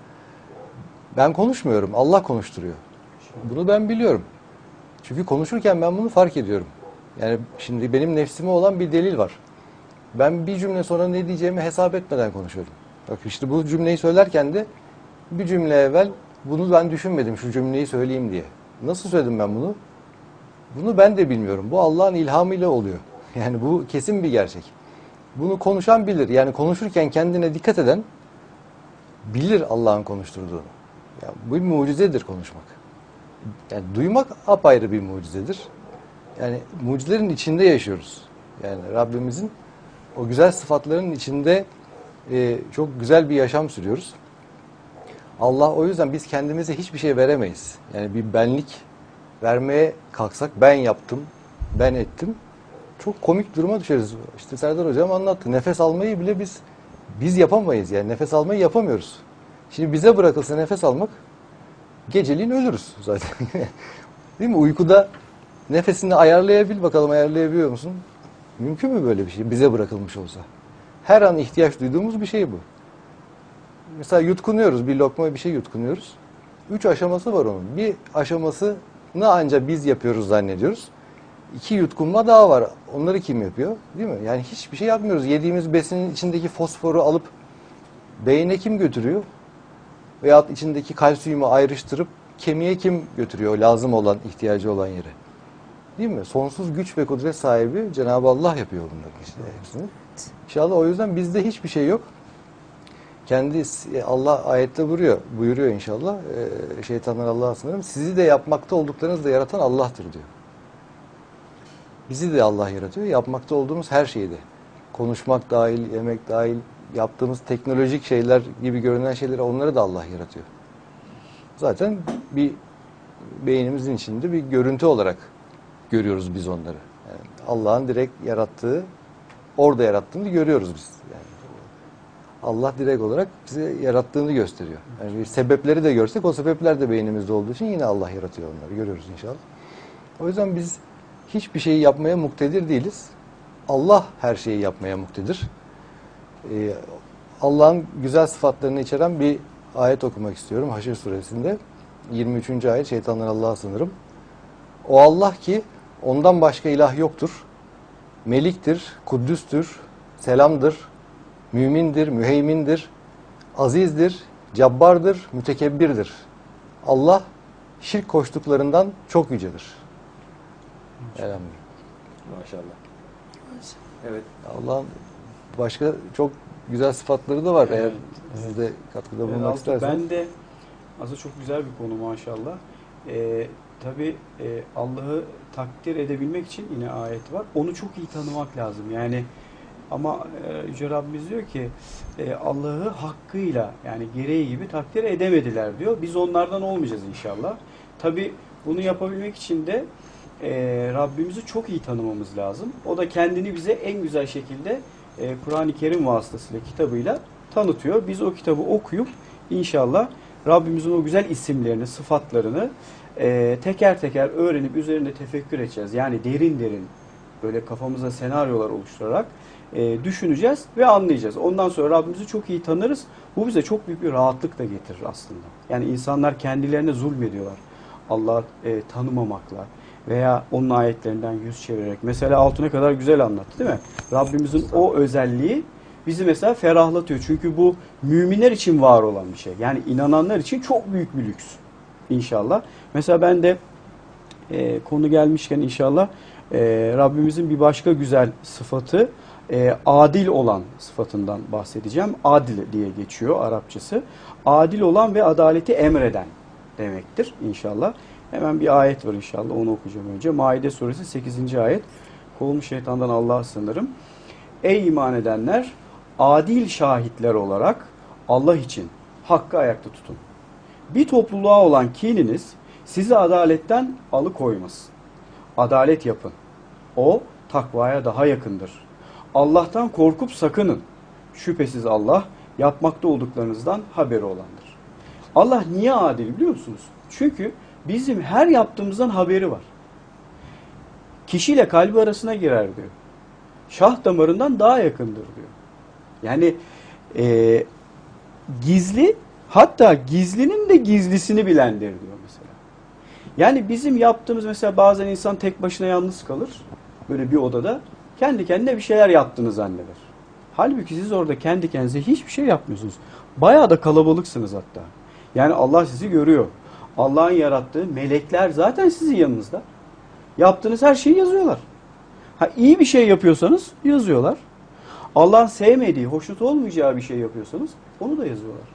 ben konuşmuyorum. Allah konuşturuyor. Bunu ben biliyorum. Çünkü konuşurken ben bunu fark ediyorum. Yani şimdi benim nefsime olan bir delil var. Ben bir cümle sonra ne diyeceğimi hesap etmeden konuşuyorum. Bak işte bu cümleyi söylerken de bir cümle evvel bunu ben düşünmedim şu cümleyi söyleyeyim diye. Nasıl söyledim ben bunu? Bunu ben de bilmiyorum. Bu Allah'ın ilhamıyla oluyor. Yani bu kesin bir gerçek. Bunu konuşan bilir. Yani konuşurken kendine dikkat eden bilir Allah'ın konuşturduğunu. Yani bu bir mucizedir konuşmak. Yani duymak apayrı bir mucizedir. Yani mucizelerin içinde yaşıyoruz. Yani Rabbimizin o güzel sıfatların içinde e, çok güzel bir yaşam sürüyoruz. Allah o yüzden biz kendimize hiçbir şey veremeyiz. Yani bir benlik vermeye kalksak ben yaptım, ben ettim. Çok komik duruma düşeriz. İşte Serdar Hocam anlattı. Nefes almayı bile biz biz yapamayız. Yani nefes almayı yapamıyoruz. Şimdi bize bırakılsa nefes almak geceliğin ölürüz zaten. Değil mi? Uykuda nefesini ayarlayabil bakalım ayarlayabiliyor musun? Mümkün mü böyle bir şey? Bize bırakılmış olsa. Her an ihtiyaç duyduğumuz bir şey bu. Mesela yutkunuyoruz. Bir lokma bir şey yutkunuyoruz. Üç aşaması var onun. Bir aşamasını ancak biz yapıyoruz zannediyoruz. İki yutkunma daha var. Onları kim yapıyor? Değil mi? Yani hiçbir şey yapmıyoruz. Yediğimiz besinin içindeki fosforu alıp beyne kim götürüyor? Veyahut içindeki kalsiyumu ayrıştırıp kemiğe kim götürüyor? Lazım olan, ihtiyacı olan yere. Değil mi? Sonsuz güç ve kudret sahibi Cenab-ı Allah yapıyor bunların işte hepsini. İnşallah o yüzden bizde hiçbir şey yok. Kendi Allah ayette buyuruyor, buyuruyor inşallah. E, şeytanlar Allah'a sınırım. Sizi de yapmakta olduklarınızı da yaratan Allah'tır diyor. Bizi de Allah yaratıyor. Yapmakta olduğumuz her şeyi de. Konuşmak dahil, yemek dahil, yaptığımız teknolojik şeyler gibi görünen şeyleri onları da Allah yaratıyor. Zaten bir beynimizin içinde bir görüntü olarak görüyoruz biz onları. Yani Allah'ın direkt yarattığı, orada yarattığını görüyoruz biz. Yani Allah direkt olarak bize yarattığını gösteriyor. Yani bir sebepleri de görsek o sebepler de beynimizde olduğu için yine Allah yaratıyor onları. Görüyoruz inşallah. O yüzden biz hiçbir şeyi yapmaya muktedir değiliz. Allah her şeyi yapmaya muktedir. Ee, Allah'ın güzel sıfatlarını içeren bir ayet okumak istiyorum. Haşr suresinde yirmi üçüncü ayet. Şeytanlar Allah'a sınırım. O Allah ki ondan başka ilah yoktur. Meliktir, kuddüstür, selamdır, mümindir, müheymindir, azizdir, cabbardır, mütekebbirdir. Allah şirk koştuklarından çok yücedir. Elhamdülillah. Maşallah. Evet. Allah'ın başka çok güzel sıfatları da var. Evet. Eğer siz de katkıda bulunmak Evet, isterseniz. ben de aslında çok güzel bir konu maşallah. Ee, tabii e, Allah'ı takdir edebilmek için yine ayet var. Onu çok iyi tanımak lazım. Yani ama e, Yüce Rabbimiz diyor ki e, Allah'ı hakkıyla yani gereği gibi takdir edemediler diyor. Biz onlardan olmayacağız inşallah. Tabii bunu yapabilmek için de e, Rabbimizi çok iyi tanımamız lazım. O da kendini bize en güzel şekilde e, Kur'an-ı Kerim vasıtasıyla, kitabıyla tanıtıyor. Biz o kitabı okuyup inşallah Rabbimizin o güzel isimlerini, sıfatlarını e, teker teker öğrenip üzerinde tefekkür edeceğiz. Yani derin derin böyle kafamıza senaryolar oluşturarak e, düşüneceğiz ve anlayacağız. Ondan sonra Rabbimizi çok iyi tanırız. Bu bize çok büyük bir rahatlık da getirir aslında. Yani insanlar kendilerine zulmediyorlar. Allah'ı e, tanımamakla veya onun ayetlerinden yüz çevirerek. Mesela Altun ne kadar güzel anlattı değil mi? Rabbimizin o özelliği bizi mesela ferahlatıyor. Çünkü bu müminler için var olan bir şey. Yani inananlar için çok büyük bir lüks inşallah. Mesela ben de e, konu gelmişken inşallah e, Rabbimizin bir başka güzel sıfatı e, adil olan sıfatından bahsedeceğim. Adil diye geçiyor Arapçası. Adil olan ve adaleti emreden demektir inşallah. Hemen bir ayet var inşallah, onu okuyacağım önce. Maide suresi sekizinci ayet. Kovulmuş şeytandan Allah'a sığınırım. Ey iman edenler, adil şahitler olarak Allah için hakkı ayakta tutun. Bir topluluğa olan kininiz sizi adaletten alıkoymasın. Adalet yapın. O takvaya daha yakındır. Allah'tan korkup sakının. Şüphesiz Allah yapmakta olduklarınızdan haberi olandır. Allah niye adil biliyor musunuz? Çünkü bizim her yaptığımızdan haberi var. Kişiyle kalbi arasına girer diyor. Şah damarından daha yakındır diyor. Yani e, gizli, hatta gizlinin de gizlisini bilendir diyor mesela. Yani bizim yaptığımız, mesela bazen insan tek başına yalnız kalır. Böyle bir odada kendi kendine bir şeyler yaptığını zanneder. Halbuki siz orada kendi kendinize hiçbir şey yapmıyorsunuz. Bayağı da kalabalıksınız hatta. Yani Allah sizi görüyor. Allah'ın yarattığı melekler zaten sizin yanınızda. Yaptığınız her şeyi yazıyorlar. Ha, iyi bir şey yapıyorsanız yazıyorlar. Allah'ın sevmediği, hoşnut olmayacağı bir şey yapıyorsanız onu da yazıyorlar.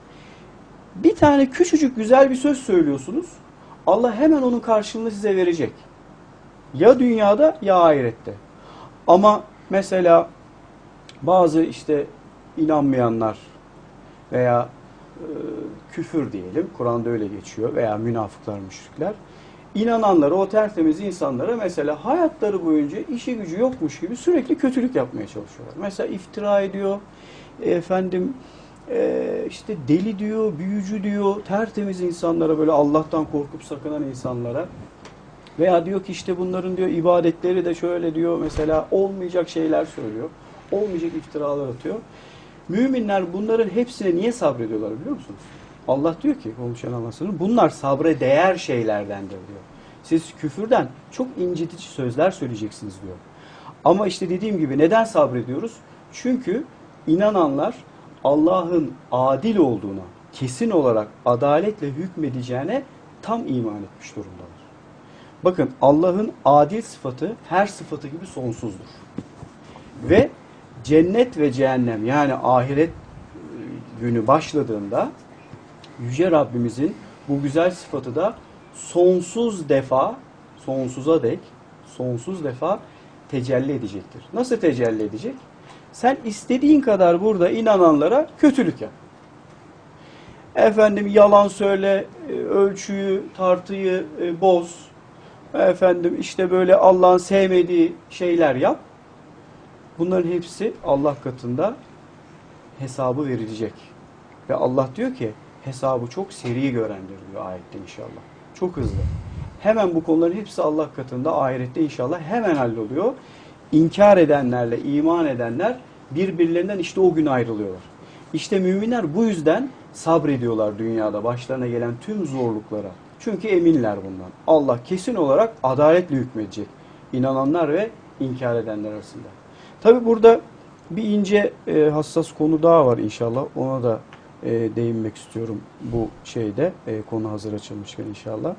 Bir tane küçücük güzel bir söz söylüyorsunuz. Allah hemen onun karşılığını size verecek. Ya dünyada ya ahirette. Ama mesela bazı işte inanmayanlar veya e, küfür diyelim, Kur'an'da öyle geçiyor, veya münafıklar, müşrikler, inananlara, o tertemiz insanlara mesela hayatları boyunca işi gücü yokmuş gibi sürekli kötülük yapmaya çalışıyorlar. Mesela iftira ediyor, efendim e, işte deli diyor, büyücü diyor, tertemiz insanlara, böyle Allah'tan korkup sakınan insanlara. Veya diyor ki işte bunların diyor ibadetleri de şöyle diyor, mesela olmayacak şeyler söylüyor. Olmayacak iftiralar atıyor. Müminler bunların hepsine niye sabrediyorlar biliyor musunuz? Allah diyor ki, konuşan Allah'ın, bunlar sabre değer şeylerdendir diyor. Siz küfürden çok incitici sözler söyleyeceksiniz diyor. Ama işte dediğim gibi neden sabrediyoruz? Çünkü inananlar Allah'ın adil olduğuna, kesin olarak adaletle hükmedeceğine tam iman etmiş durumdalar. Bakın, Allah'ın adil sıfatı her sıfatı gibi sonsuzdur. Ve cennet ve cehennem, yani ahiret günü başladığında Yüce Rabbimizin bu güzel sıfatı da sonsuz defa, sonsuza dek, sonsuz defa tecelli edecektir. Nasıl tecelli edecek? Sen istediğin kadar burada inananlara kötülük yap. Efendim yalan söyle, ölçüyü, tartıyı boz. Efendim işte böyle Allah'ın sevmediği şeyler yap. Bunların hepsi Allah katında hesabı verilecek. Ve Allah diyor ki hesabı çok seri görendir diyor ayette inşallah. Çok hızlı. Hemen bu konuların hepsi Allah katında ahirette inşallah hemen halloluyor. İnkar edenlerle iman edenler birbirlerinden işte o gün ayrılıyorlar. İşte müminler bu yüzden sabrediyorlar dünyada başlarına gelen tüm zorluklara. Çünkü eminler bundan. Allah kesin olarak adaletle hükmedecek. İnananlar ve inkar edenler arasında. Tabi burada bir ince e, hassas konu daha var inşallah. Ona da e, değinmek istiyorum bu şeyde. E, konu hazır açılmışken inşallah.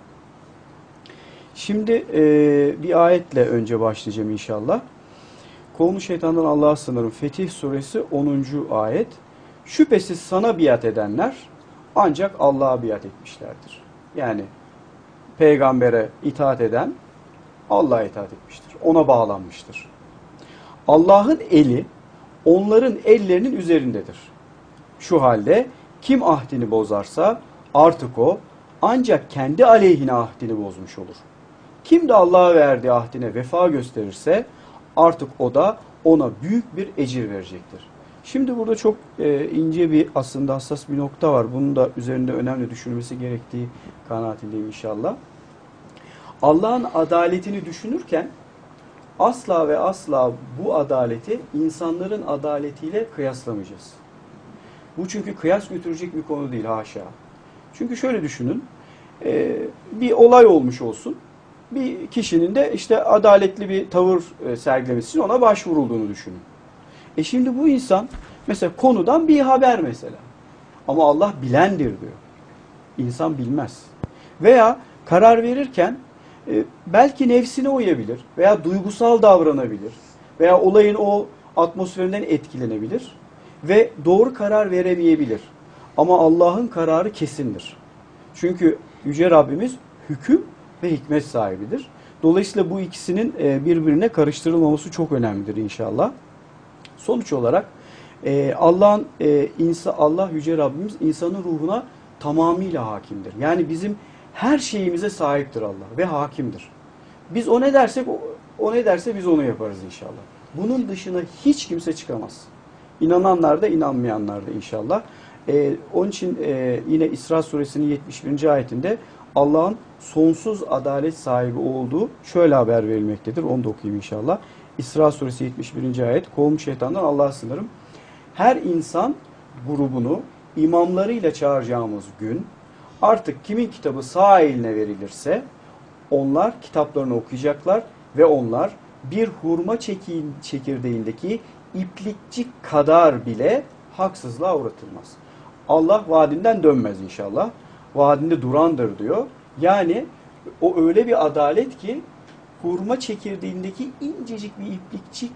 Şimdi e, bir ayetle önce başlayacağım inşallah. Kovulmuş şeytandan Allah'a sığınırım. Fetih suresi onuncu ayet. Şüphesiz sana biat edenler ancak Allah'a biat etmişlerdir. Yani peygambere itaat eden Allah'a itaat etmiştir. Ona bağlanmıştır. Allah'ın eli onların ellerinin üzerindedir. Şu halde kim ahdini bozarsa artık o ancak kendi aleyhine ahdini bozmuş olur. Kim de Allah'a verdiği ahdine vefa gösterirse artık o da ona büyük bir ecir verecektir. Şimdi burada çok e, ince bir, aslında hassas bir nokta var. Bunun da üzerinde önemli düşünülmesi gerektiği kanaatindeyim inşallah. Allah'ın adaletini düşünürken asla ve asla bu adaleti insanların adaletiyle kıyaslamayacağız. Bu çünkü kıyas götürecek bir konu değil, haşa. Çünkü şöyle düşünün, e, bir olay olmuş olsun, bir kişinin de işte adaletli bir tavır e, sergilemesi için ona başvurulduğunu düşünün. E şimdi bu insan mesela konudan bir haber mesela. Ama Allah bilendir diyor. İnsan bilmez. Veya karar verirken e, belki nefsine uyabilir veya duygusal davranabilir veya olayın o atmosferinden etkilenebilir ve doğru karar veremeyebilir. Ama Allah'ın kararı kesindir. Çünkü Yüce Rabbimiz hüküm ve hikmet sahibidir. Dolayısıyla bu ikisinin e, birbirine karıştırılmaması çok önemlidir inşallah. Sonuç olarak e, Allah'ın e, insa, Allah Yüce Rabbimiz insanın ruhuna tamamıyla hakimdir. Yani bizim her şeyimize sahiptir Allah ve hakimdir. Biz o ne dersek o, o ne derse biz onu yaparız inşallah. Bunun dışına hiç kimse çıkamaz. İnananlar da inanmayanlar da inşallah. Ee, onun için e, yine İsra suresinin yetmiş birinci ayetinde Allah'ın sonsuz adalet sahibi olduğu şöyle haber verilmektedir. Onu da okuyayım inşallah. İsra suresi yetmiş birinci ayet. Kovmuş şeytandan Allah'a sığınırım. Her insan grubunu imamlarıyla çağıracağımız gün artık kimin kitabı sağ eline verilirse onlar kitaplarını okuyacaklar ve onlar bir hurma çekirdeğindeki iplikçik kadar bile haksızlığa uğratılmaz. Allah vaadinden dönmez inşallah. Vaadinde durandır diyor. Yani o öyle bir adalet ki hurma çekirdeğindeki incecik bir iplikçik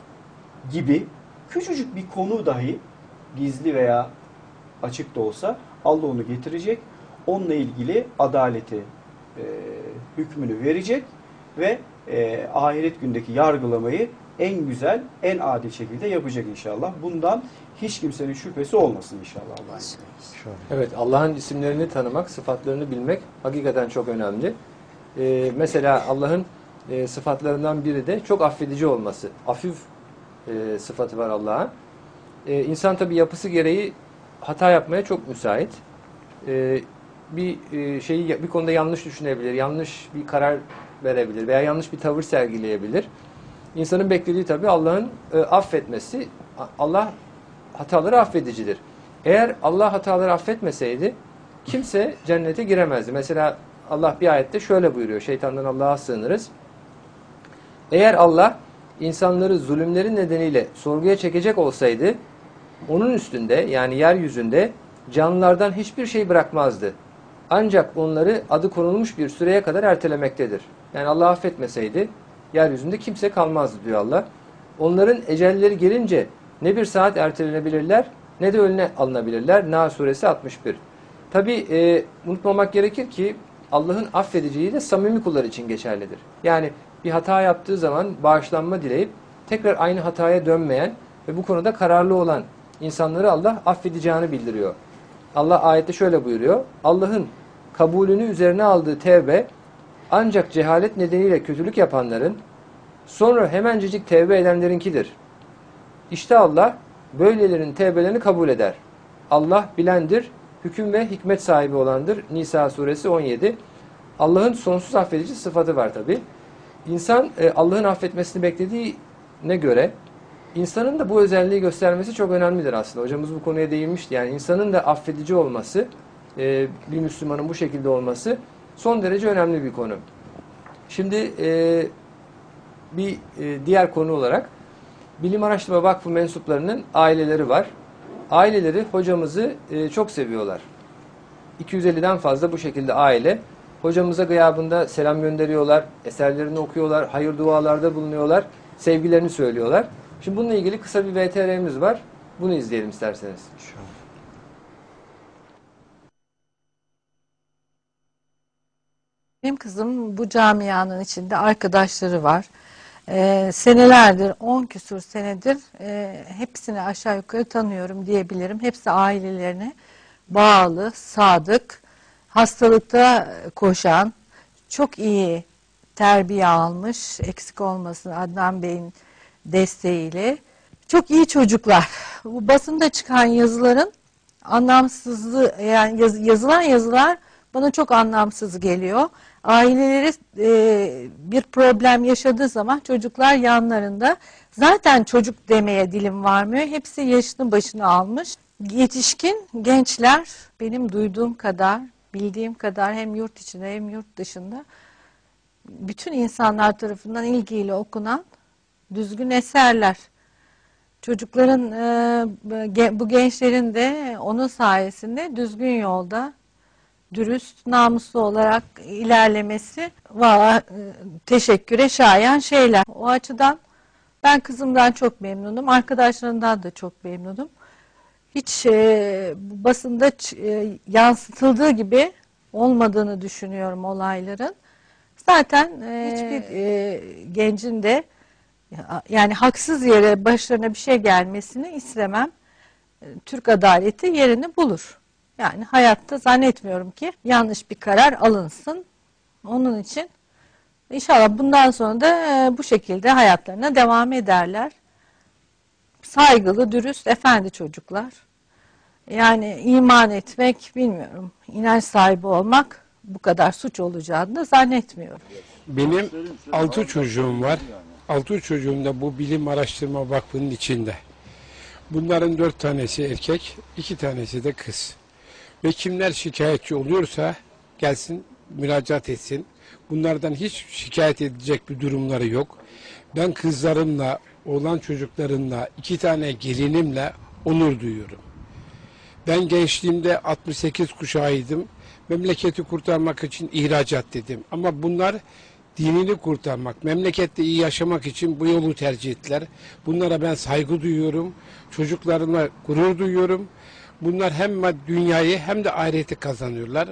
gibi küçücük bir konu dahi gizli veya açık da olsa Allah onu getirecek. Onunla ilgili adaleti, e, hükmünü verecek ve e, ahiret gündeki yargılamayı en güzel, en adil şekilde yapacak inşallah. Bundan hiç kimsenin şüphesi olmasın inşallah Allah'ın izniyle. Evet, Allah'ın isimlerini tanımak, sıfatlarını bilmek hakikaten çok önemli. Ee, mesela Allah'ın e, sıfatlarından biri de çok affedici olması. Afif e, sıfatı var Allah'ın. E, insan tabii yapısı gereği hata yapmaya çok müsait. E, bir e, şeyi bir konuda yanlış düşünebilir, yanlış bir karar verebilir veya yanlış bir tavır sergileyebilir. İnsanın beklediği tabii Allah'ın e, affetmesi. Allah hataları affedicidir. Eğer Allah hataları affetmeseydi kimse cennete giremezdi. Mesela Allah bir ayette şöyle buyuruyor. Şeytandan Allah'a sığınırız. Eğer Allah insanları zulümleri nedeniyle sorguya çekecek olsaydı onun üstünde yani yeryüzünde canlılardan hiçbir şey bırakmazdı. Ancak onları adı konulmuş bir süreye kadar ertelemektedir. Yani Allah affetmeseydi yeryüzünde kimse kalmazdı diyor Allah. Onların ecelleri gelince ne bir saat ertelenebilirler ne de önüne alınabilirler. Nahl suresi altmış bir. Tabi e, unutmamak gerekir ki Allah'ın affediciliği de samimi kullar için geçerlidir. Yani bir hata yaptığı zaman bağışlanma dileyip tekrar aynı hataya dönmeyen ve bu konuda kararlı olan insanları Allah affedeceğini bildiriyor. Allah ayette şöyle buyuruyor. Allah'ın kabulünü üzerine aldığı tevbe ancak cehalet nedeniyle kötülük yapanların sonra hemencecik tevbe edenlerinkidir. İşte Allah böylelerin tevbelerini kabul eder. Allah bilendir, hüküm ve hikmet sahibi olandır. Nisa suresi on yedi. Allah'ın sonsuz affedici sıfatı var tabi. İnsan e, Allah'ın affetmesini beklediğine göre insanın da bu özelliği göstermesi çok önemlidir aslında. Hocamız bu konuya değinmişti. Yani insanın da affedici olması, e, bir Müslümanın bu şekilde olması son derece önemli bir konu. Şimdi e, bir e, diğer konu olarak Bilim Araştırma Vakfı mensuplarının aileleri var. Aileleri hocamızı e, çok seviyorlar. iki yüz elliden fazla bu şekilde aile. Hocamıza gıyabında selam gönderiyorlar, eserlerini okuyorlar, hayır dualarda bulunuyorlar, sevgilerini söylüyorlar. Şimdi bununla ilgili kısa bir V T R'miz var. Bunu izleyelim isterseniz. Benim kızım bu camianın içinde arkadaşları var. Ee, senelerdir, on küsur senedir e, hepsini aşağı yukarı tanıyorum diyebilirim. Hepsi ailelerine bağlı, sadık, hastalıkta koşan, çok iyi terbiye almış, eksik olmasın Adnan Bey'in desteğiyle. Çok iyi çocuklar. Bu basında çıkan yazıların anlamsızlığı, yani yaz, yazılan yazılar bana çok anlamsız geliyor. Aileleri e, bir problem yaşadığı zaman çocuklar yanlarında. Zaten çocuk demeye dilim varmıyor. Hepsi yaşını başını almış. Yetişkin gençler benim duyduğum kadar, bildiğim kadar hem yurt içinde hem yurt dışında bütün insanlar tarafından ilgiyle okunan düzgün eserler. Çocukların, e, bu gençlerin de onun sayesinde düzgün yolda, dürüst, namuslu olarak ilerlemesi valla e, teşekküre şayan şeyler. O açıdan ben kızımdan çok memnunum, arkadaşlarından da çok memnunum. Hiç e, basında e, yansıtıldığı gibi olmadığını düşünüyorum olayların. Zaten e, hiçbir e, gencin de yani haksız yere başlarına bir şey gelmesini istemem. Türk adaleti yerini bulur. Yani hayatta zannetmiyorum ki yanlış bir karar alınsın. Onun için inşallah bundan sonra da bu şekilde hayatlarına devam ederler. Saygılı, dürüst, efendi çocuklar. Yani iman etmek, bilmiyorum, inanç sahibi olmak bu kadar suç olacağını da zannetmiyorum. Benim altı çocuğum var. Altı çocuğum da bu Bilim Araştırma Vakfı'nın içinde. Bunların dört tanesi erkek, iki tanesi de kız. Ve kimler şikayetçi oluyorsa gelsin müracaat etsin. Bunlardan hiç şikayet edecek bir durumları yok. Ben kızlarımla, oğlan çocuklarımla, iki tane gelinimle onur duyuyorum. Ben gençliğimde altmış sekiz kuşağıydım. Memleketi kurtarmak için ihracat dedim. Ama bunlar dinini kurtarmak, memlekette iyi yaşamak için bu yolu tercih ettiler. Bunlara ben saygı duyuyorum. Çocuklarıma gurur duyuyorum. Bunlar hem dünyayı hem de ahireti kazanıyorlar.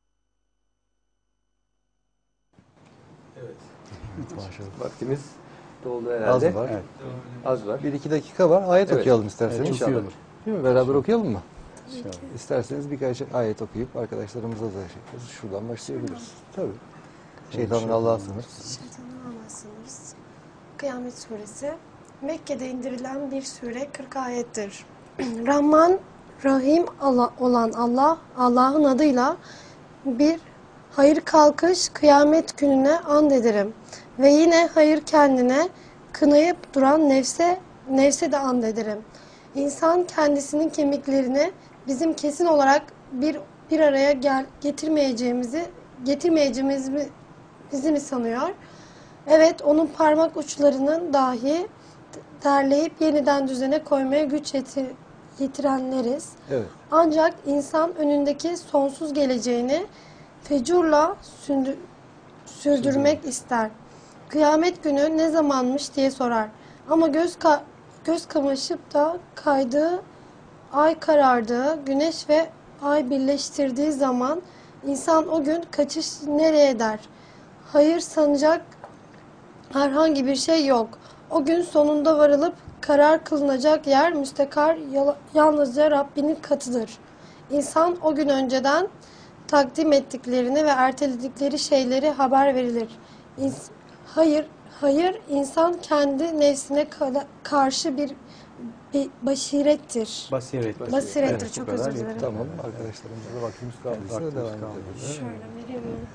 Evet. Maşallah. Vaktimiz doldu herhalde. Az var. Evet. Az var. Bir iki dakika var. Ayet Evet. okuyalım isterseniz. Evet, inşallah. Değil mi? Beraber okuyalım mı? İnşallah. İsterseniz birkaç ayet okuyup arkadaşlarımıza da şey yaparız. Şuradan başlayabiliriz. Tabii. Şeytanın Allah'a sınır. Şeytanın anlarsınız. Kıyamet Suresi Mekke'de indirilen bir sure kırk ayettir. Rahman, Rahim Allah, olan Allah, Allah'ın adıyla bir hayır kalkış kıyamet gününe and ederim. Ve yine hayır kendine kınayıp duran nefse, nefse de and ederim. İnsan kendisinin kemiklerini bizim kesin olarak bir bir araya gel, getirmeyeceğimizi getirmeyeceğimizi mi, bizi mi sanıyor? Evet, onun parmak uçlarının dahi derleyip yeniden düzene koymaya güç yetir, yetirenleriz. Evet. Ancak insan önündeki sonsuz geleceğini fecurla sündü, sürdürmek ister. Kıyamet günü ne zamanmış diye sorar. Ama göz ka göz kamaşıp da kaydığı, ay karardığı, güneş ve ay birleştirdiği zaman insan o gün kaçış nereye der? Hayır sanacak herhangi bir şey yok. O gün sonunda varılıp karar kılınacak yer müstakar yalnızca Rabbinin katıdır. İnsan o gün önceden takdim ettiklerini ve erteledikleri şeyleri haber verilir. İns hayır, hayır insan kendi nefsine karşı bir, bir basirettir. Basiret. Basirettir, Evet, çok bu kadar özür dilerim. Tamam. Arkadaşlarımıza vaktimiz kaldıysa vaktimiz devam kaldı. edelim. Şöyle vereyim mi?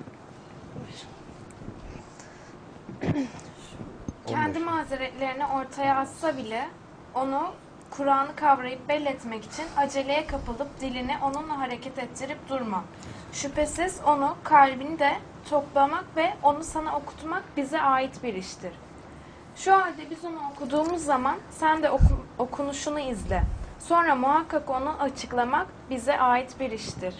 Kendi mazeretlerini ortaya atsa bile onu Kur'an'ı kavrayıp belletmek için aceleye kapılıp dilini onunla hareket ettirip durma. Şüphesiz onu, kalbini de toplamak ve onu sana okutmak bize ait bir iştir. Şu halde biz onu okuduğumuz zaman sen de oku, okunuşunu izle. Sonra muhakkak onu açıklamak bize ait bir iştir.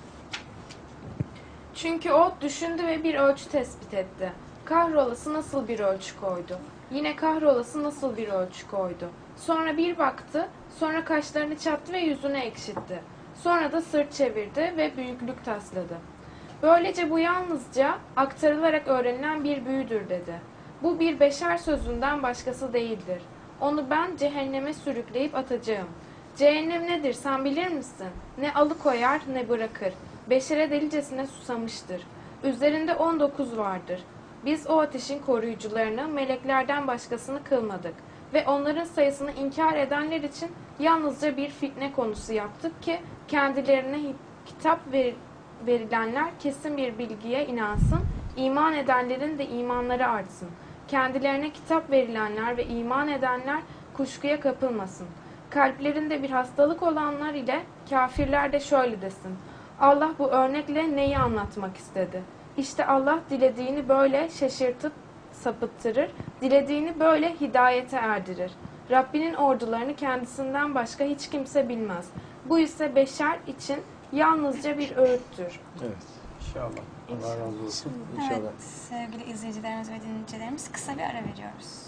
Çünkü o düşündü ve bir ölçü tespit etti. Kahrolası nasıl bir ölçü koydu? Yine kahrolası nasıl bir ölçü koydu? Sonra bir baktı, sonra kaşlarını çattı ve yüzünü ekşitti. Sonra da sırt çevirdi ve büyüklük tasladı. Böylece bu yalnızca aktarılarak öğrenilen bir büyüdür dedi. Bu bir beşer sözünden başkası değildir. Onu ben cehenneme sürükleyip atacağım. Cehennem nedir sen bilir misin? Ne alıkoyar ne bırakır. Beşere delicesine susamıştır. Üzerinde on dokuz vardır. Biz o ateşin koruyucularını meleklerden başkasını kılmadık. Ve onların sayısını inkar edenler için yalnızca bir fitne konusu yaptık ki kendilerine kitap ver, verilenler kesin bir bilgiye inansın, iman edenlerin de imanları artsın. Kendilerine kitap verilenler ve iman edenler kuşkuya kapılmasın. Kalplerinde bir hastalık olanlar ile kafirler de şöyle desin: Allah bu örnekle neyi anlatmak istedi? İşte Allah dilediğini böyle şaşırtıp sapıttırır, dilediğini böyle hidayete erdirir. Rabbinin ordularını kendisinden başka hiç kimse bilmez. Bu ise beşer için yalnızca bir öğüttür. Evet. İnşallah. Allah razı olsun. İnşallah. Evet sevgili izleyicilerimiz ve dinleyicilerimiz, kısa bir ara veriyoruz.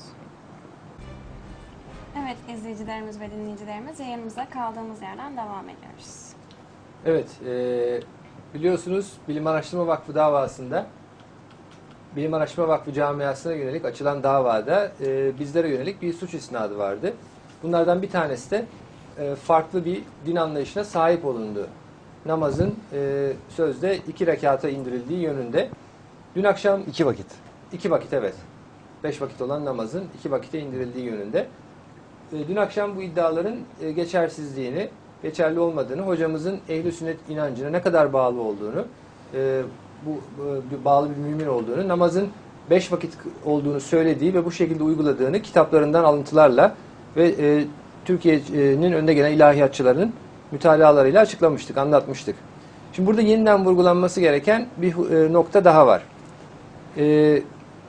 Evet izleyicilerimiz ve dinleyicilerimiz, yayınımıza kaldığımız yerden devam ediyoruz. Evet, e, biliyorsunuz Bilim Araştırma Vakfı davasında, Bilim Araştırma Vakfı camiasına yönelik açılan davada e, bizlere yönelik bir suç isnadı vardı. Bunlardan bir tanesi de e, farklı bir din anlayışına sahip olundu. Namazın e, sözde iki rekata indirildiği yönünde. Dün akşam İki vakit. iki vakit evet. Beş vakit olan namazın iki vakite indirildiği yönünde. E, dün akşam bu iddiaların e, geçersizliğini, geçerli olmadığını, hocamızın ehl-i sünnet inancına ne kadar bağlı olduğunu, e, bu e, bağlı bir mümin olduğunu, namazın beş vakit olduğunu söylediği ve bu şekilde uyguladığını kitaplarından alıntılarla ve e, Türkiye'nin önde gelen ilahiyatçılarının mütalalarıyla açıklamıştık, anlatmıştık. Şimdi burada yeniden vurgulanması gereken bir e, nokta daha var. E,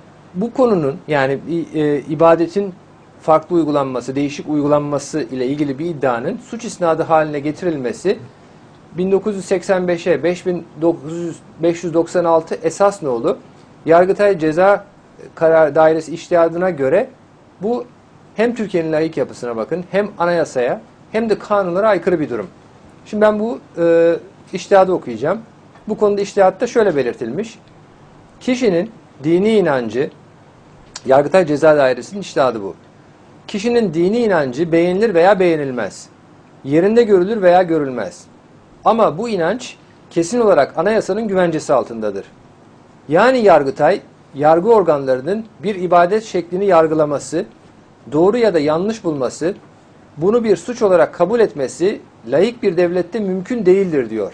bu konunun, yani e, ibadetin farklı uygulanması, değişik uygulanması ile ilgili bir iddianın suç isnadı haline getirilmesi bin dokuz yüz seksen beşe beş bin beş yüz doksan altı esas nolu Yargıtay Ceza Karar Dairesi içtihadına göre bu hem Türkiye'nin laik yapısına bakın, hem anayasaya hem de kanunlara aykırı bir durum. Şimdi ben bu e, içtihadı okuyacağım. Bu konuda içtihatta şöyle belirtilmiş: kişinin dini inancı, Yargıtay Ceza Dairesi'nin içtihadı bu. Kişinin dini inancı beğenilir veya beğenilmez. Yerinde görülür veya görülmez. Ama bu inanç kesin olarak anayasanın güvencesi altındadır. Yani Yargıtay, yargı organlarının bir ibadet şeklini yargılaması, doğru ya da yanlış bulması, bunu bir suç olarak kabul etmesi laik bir devlette mümkün değildir diyor.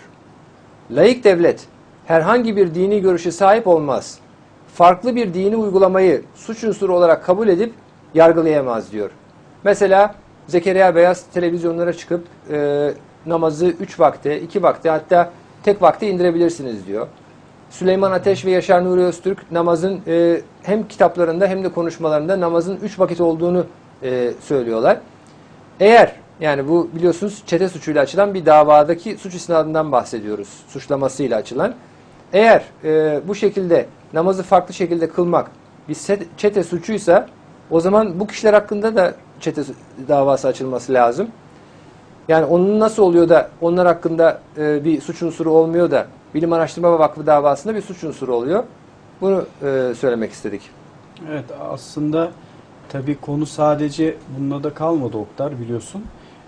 Laik devlet herhangi bir dini görüşe sahip olmaz. Farklı bir dini uygulamayı suç unsuru olarak kabul edip yargılayamaz diyor. Mesela Zekeriya Beyaz televizyonlara çıkıp e, namazı üç vakte, iki vakte, hatta tek vakte indirebilirsiniz diyor. Süleyman Ateş ve Yaşar Nuri Öztürk namazın e, hem kitaplarında hem de konuşmalarında namazın üç vakit olduğunu e, söylüyorlar. Eğer, yani bu biliyorsunuz çete suçuyla açılan bir davadaki suç isnadından bahsediyoruz. Suçlamasıyla açılan. Eğer e, bu şekilde namazı farklı şekilde kılmak bir çete suçuysa, o zaman bu kişiler hakkında da çete davası açılması lazım. Yani onun nasıl oluyor da onlar hakkında e, bir suç unsuru olmuyor da Bilim Araştırma Vakfı davasında bir suç unsuru oluyor? Bunu e, söylemek istedik. Evet, aslında tabii konu sadece bununla da kalmadı Oktar, biliyorsun.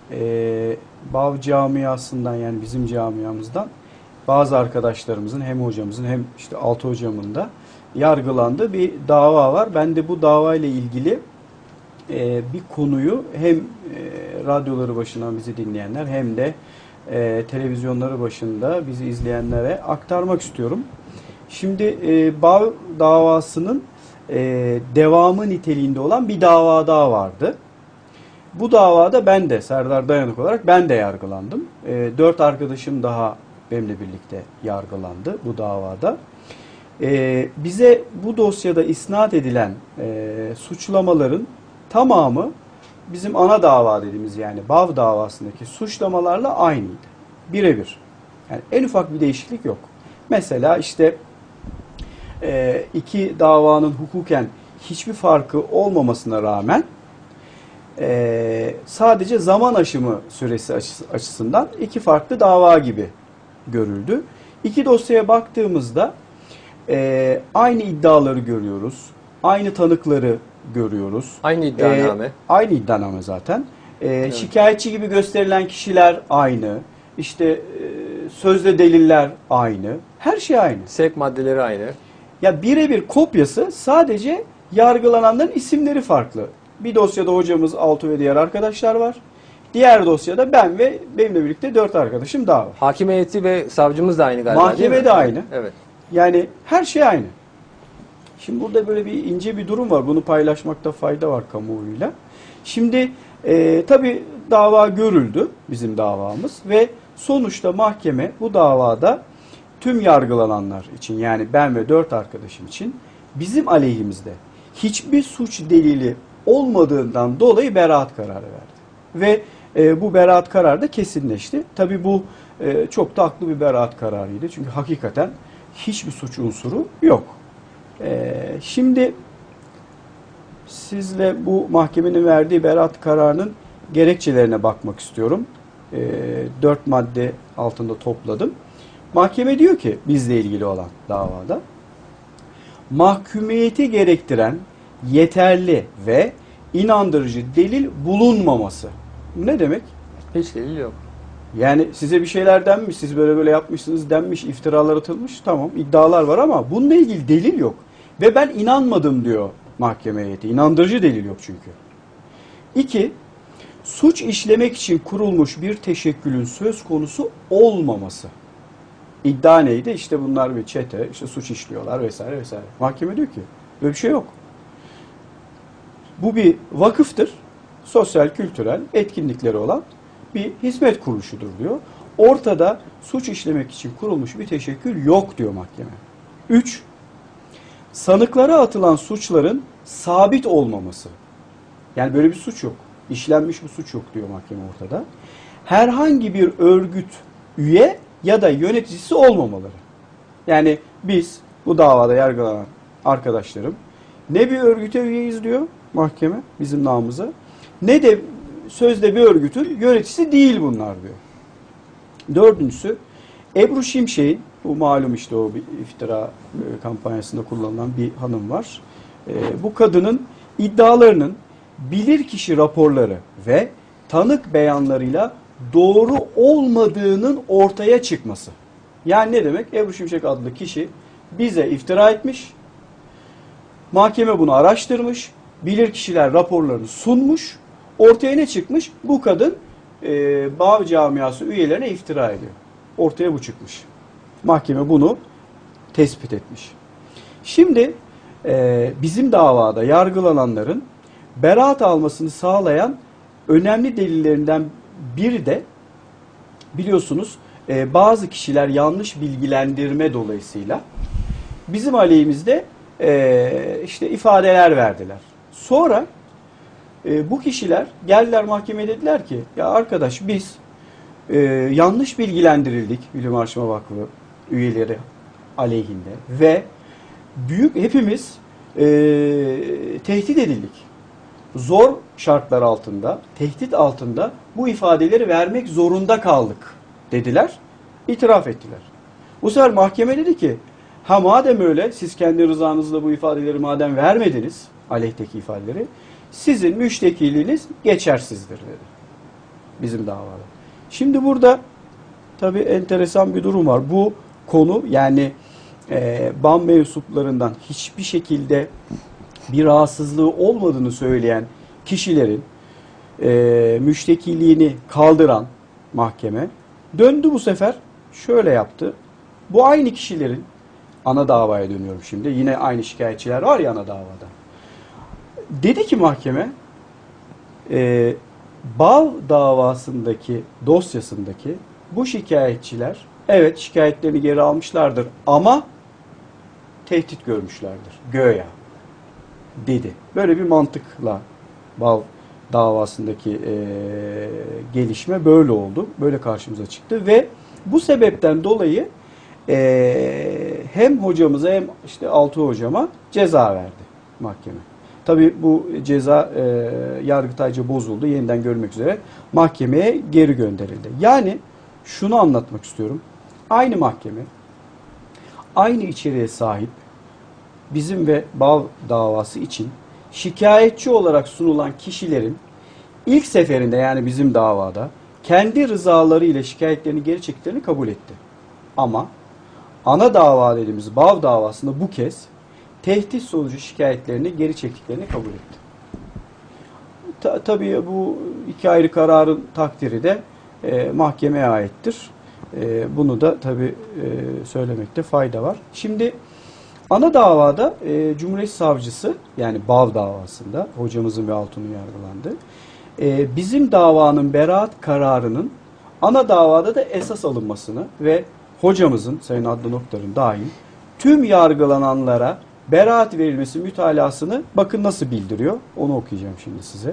Ee, Bav camiasından, yani bizim camiamızdan bazı arkadaşlarımızın, hem hocamızın hem işte Altı hocamın da yargılandığı bir dava var. Ben de bu davayla ilgili e, bir konuyu hem e, radyoları başından bizi dinleyenler hem de e, televizyonları başında bizi izleyenlere aktarmak istiyorum. Şimdi e, Bav davasının e, devamı niteliğinde olan bir dava daha vardı. Bu davada ben de, Serdar Dayanık olarak ben de yargılandım. E, dört arkadaşım daha benimle birlikte yargılandı bu davada. E, bize bu dosyada isnat edilen e, suçlamaların tamamı bizim ana dava dediğimiz, yani Bav davasındaki suçlamalarla aynıydı. Birebir. Yani en ufak bir değişiklik yok. Mesela işte e, iki davanın hukuken hiçbir farkı olmamasına rağmen e, sadece zaman aşımı süresi açısından iki farklı dava gibi görüldü. İki dosyaya baktığımızda e, aynı iddiaları görüyoruz. Aynı tanıkları görüyoruz. Aynı iddianame. E, aynı iddianame zaten. E, evet. Şikayetçi gibi gösterilen kişiler aynı. İşte e, sözde deliller aynı. Her şey aynı. Sevk maddeleri aynı. Ya birebir kopyası, sadece yargılananların isimleri farklı. Bir dosyada hocamız Altuğ ve diğer arkadaşlar var. Diğer dosyada ben ve benimle birlikte dört arkadaşım daha var. Hakim heyeti ve savcımız da aynı galiba, değil mi? Mahkeme de aynı. Evet. Yani her şey aynı. Şimdi burada böyle bir ince bir durum var. Bunu paylaşmakta fayda var kamuoyuyla. Şimdi e, tabii dava görüldü, bizim davamız ve sonuçta mahkeme bu davada tüm yargılananlar için, yani ben ve dört arkadaşım için bizim aleyhimizde hiçbir suç delili olmadığından dolayı beraat kararı verdi. Ve e, bu beraat kararı da kesinleşti. Tabii bu e, çok da haklı bir beraat kararıydı. Çünkü hakikaten hiçbir suç unsuru yok. E, şimdi sizle bu mahkemenin verdiği beraat kararının gerekçelerine bakmak istiyorum. E, dört madde altında topladım. Mahkeme diyor ki bizle ilgili olan davada mahkumiyeti gerektiren yeterli ve inandırıcı delil bulunmaması. Bu ne demek? Hiç delil yok. Yani size bir şeyler denmiş, siz böyle böyle yapmışsınız denmiş, iftiralar atılmış, tamam iddialar var ama bununla ilgili delil yok. Ve ben inanmadım diyor mahkeme heyeti. İnandırıcı delil yok çünkü. İki, suç işlemek için kurulmuş bir teşekkülün söz konusu olmaması. İddia neydi? İşte bunlar bir çete, işte suç işliyorlar vesaire vesaire. Mahkeme diyor ki böyle bir şey yok. Bu bir vakıftır. Sosyal, kültürel etkinlikleri olan bir hizmet kuruluşudur diyor. Ortada suç işlemek için kurulmuş bir teşekkül yok diyor mahkeme. Üç, sanıklara atılan suçların sabit olmaması. Yani böyle bir suç yok. İşlenmiş bir suç yok diyor mahkeme ortada. Herhangi bir örgüt üye ya da yöneticisi olmamaları. Yani biz bu davada yargılanan arkadaşlarım ne bir örgüte üyeyiz diyor mahkeme bizim namımıza, ne de sözde bir örgütün yöneticisi değil bunlar diyor. Dördüncüsü, Ebru Şimşek'in, bu malum işte o bir iftira kampanyasında kullanılan bir hanım var. Bu kadının iddialarının bilirkişi raporları ve tanık beyanlarıyla doğru olmadığının ortaya çıkması. Yani ne demek? Ebru Şimşek adlı kişi bize iftira etmiş, mahkeme bunu araştırmış, bilirkişiler raporlarını sunmuş, ortaya ne çıkmış? Bu kadın e, Bağ camiası üyelerine iftira ediyor. Ortaya bu çıkmış. Mahkeme bunu tespit etmiş. Şimdi e, bizim davada yargılananların beraat almasını sağlayan önemli delillerinden biri de biliyorsunuz e, bazı kişiler yanlış bilgilendirme dolayısıyla bizim aleyhimizde e, işte ifadeler verdiler. Sonra e, bu kişiler geldiler mahkemeye, dediler ki ya arkadaş biz e, yanlış bilgilendirildik Bilim Araştırma Vakfı üyeleri aleyhinde ve büyük hepimiz e, tehdit edildik. Zor şartlar altında, tehdit altında bu ifadeleri vermek zorunda kaldık dediler, itiraf ettiler. Bu sefer mahkeme dedi ki, ha madem öyle, siz kendi rızanızla bu ifadeleri madem vermediniz, aleyhteki ifadeleri, sizin müştekiliğiniz geçersizdir dedi bizim davada. Şimdi burada tabii enteresan bir durum var. Bu konu yani e, B A M mensuplarından hiçbir şekilde bir rahatsızlığı olmadığını söyleyen kişilerin e, müştekiliğini kaldıran mahkeme döndü bu sefer şöyle yaptı. Bu aynı kişilerin, ana davaya dönüyorum şimdi, yine aynı şikayetçiler var ya ana davada. Dedi ki mahkeme e, Bağ davasındaki dosyasındaki bu şikayetçiler evet şikayetlerini geri almışlardır ama tehdit görmüşlerdir göya dedi. Böyle bir mantıkla Bağ davasındaki e, gelişme böyle oldu. Böyle karşımıza çıktı ve bu sebepten dolayı e, hem hocamıza hem işte Altı hocama ceza verdi mahkeme. Tabii bu ceza e, yargıtayca bozuldu. Yeniden görmek üzere mahkemeye geri gönderildi. Yani şunu anlatmak istiyorum. Aynı mahkeme, aynı içeriğe sahip bizim ve Bağ davası için şikayetçi olarak sunulan kişilerin ilk seferinde, yani bizim davada, kendi rızaları ile şikayetlerini geri çektiklerini kabul etti. Ama ana dava dediğimiz Bağ davasında bu kez tehdit sonucu şikayetlerini geri çektiklerini kabul etti. Ta, tabii bu iki ayrı kararın takdiri de e, mahkemeye aittir. E, bunu da tabii e, söylemekte fayda var. Şimdi ana davada e, Cumhuriyet Savcısı, yani Bav davasında hocamızın ve Altun'un yargılandığı, e, bizim davanın beraat kararının ana davada da esas alınmasını ve hocamızın, Sayın Adnan Oktar'ın dahil tüm yargılananlara beraat verilmesi mütalasını bakın nasıl bildiriyor. Onu okuyacağım şimdi size.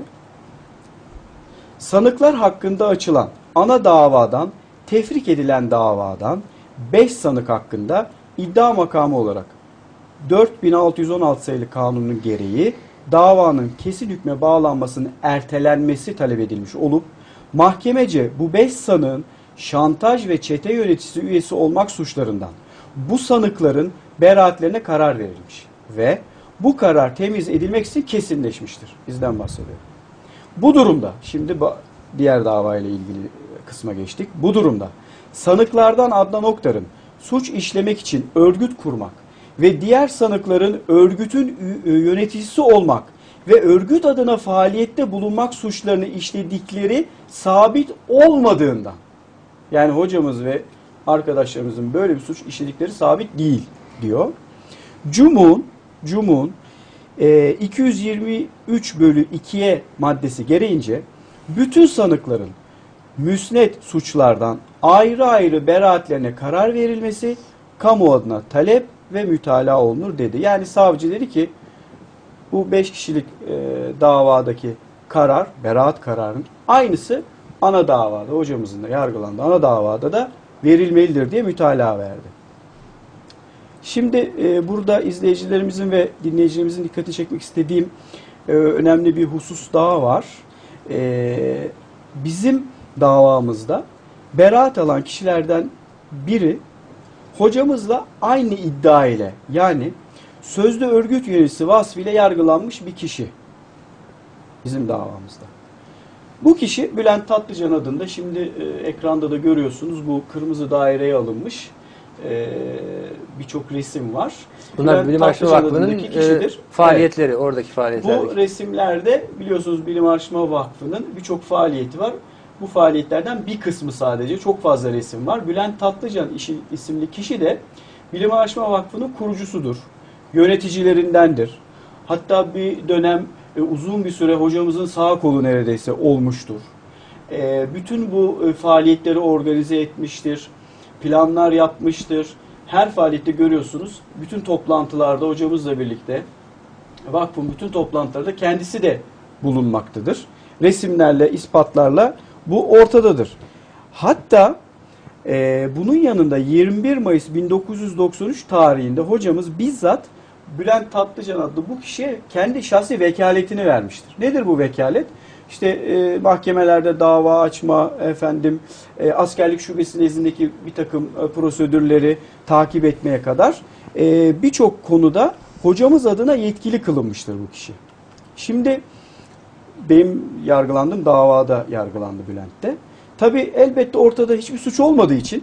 Sanıklar hakkında açılan ana davadan tefrik edilen davadan beş sanık hakkında iddia makamı olarak dört bin altı yüz on altı sayılı kanunun gereği davanın kesin hükme bağlanmasının ertelenmesi talep edilmiş olup mahkemece bu beş sanığın şantaj ve çete yöneticisi üyesi olmak suçlarından bu sanıkların beraatlerine karar verilmiş ve bu karar temiz edilmek için kesinleşmiştir. Bizden bahsediyorum. Bu durumda, şimdi diğer davayla ilgili kısma geçtik. Bu durumda sanıklardan Adnan Oktar'ın suç işlemek için örgüt kurmak ve diğer sanıkların örgütün yöneticisi olmak ve örgüt adına faaliyette bulunmak suçlarını işledikleri sabit olmadığından, yani hocamız ve arkadaşlarımızın böyle bir suç işledikleri sabit değil diyor. Cumhur'un Cumhur'un e, iki yüz yirmi üç bölü ikiye maddesi gereğince bütün sanıkların müsnet suçlardan ayrı ayrı beraatlerine karar verilmesi kamu adına talep ve mütalaa olunur dedi. Yani savcı dedi ki bu beş kişilik e, davadaki karar, beraat kararının aynısı ana davada, hocamızın da yargılandığı ana davada da verilmelidir diye mütalaa verdi. Şimdi e, burada izleyicilerimizin ve dinleyicilerimizin dikkatini çekmek istediğim e, önemli bir husus daha var. E, bizim davamızda beraat alan kişilerden biri hocamızla aynı iddia ile, yani sözlü örgüt üyesi vasfıyla yargılanmış bir kişi bizim davamızda. Bu kişi Bülent Tatlıcan adında, şimdi e, ekranda da görüyorsunuz, bu kırmızı daireye alınmış e, birçok resim var. Bunlar Bülent Bilim Araştırma Tatlıcan Vakfı'nın adındaki e, faaliyetleri, evet. Oradaki faaliyetler. Bu resimlerde biliyorsunuz Bilim Araştırma Vakfı'nın birçok faaliyeti var. Bu faaliyetlerden bir kısmı sadece, çok fazla resim var. Bülent Tatlıcan isimli kişi de Bilim Araştırma Vakfı'nın kurucusudur. Yöneticilerindendir. Hatta bir dönem e, uzun bir süre hocamızın sağ kolu neredeyse olmuştur. E, bütün bu e, faaliyetleri organize etmiştir. Planlar yapmıştır. Her faaliyette görüyorsunuz. Bütün toplantılarda hocamızla birlikte vakfın bütün toplantılarda kendisi de bulunmaktadır. Resimlerle, ispatlarla bu ortadadır. Hatta e, bunun yanında yirmi bir Mayıs bin dokuz yüz doksan üç tarihinde hocamız bizzat Bülent Tatlıcan adlı bu kişiye kendi şahsi vekaletini vermiştir. Nedir bu vekalet? İşte e, mahkemelerde dava açma, efendim e, askerlik şubesi nezdindeki bir takım e, prosedürleri takip etmeye kadar e, birçok konuda hocamız adına yetkili kılınmıştır bu kişi. Şimdi benim yargılandığım davada yargılandı Bülent'te. Tabii elbette ortada hiçbir suç olmadığı için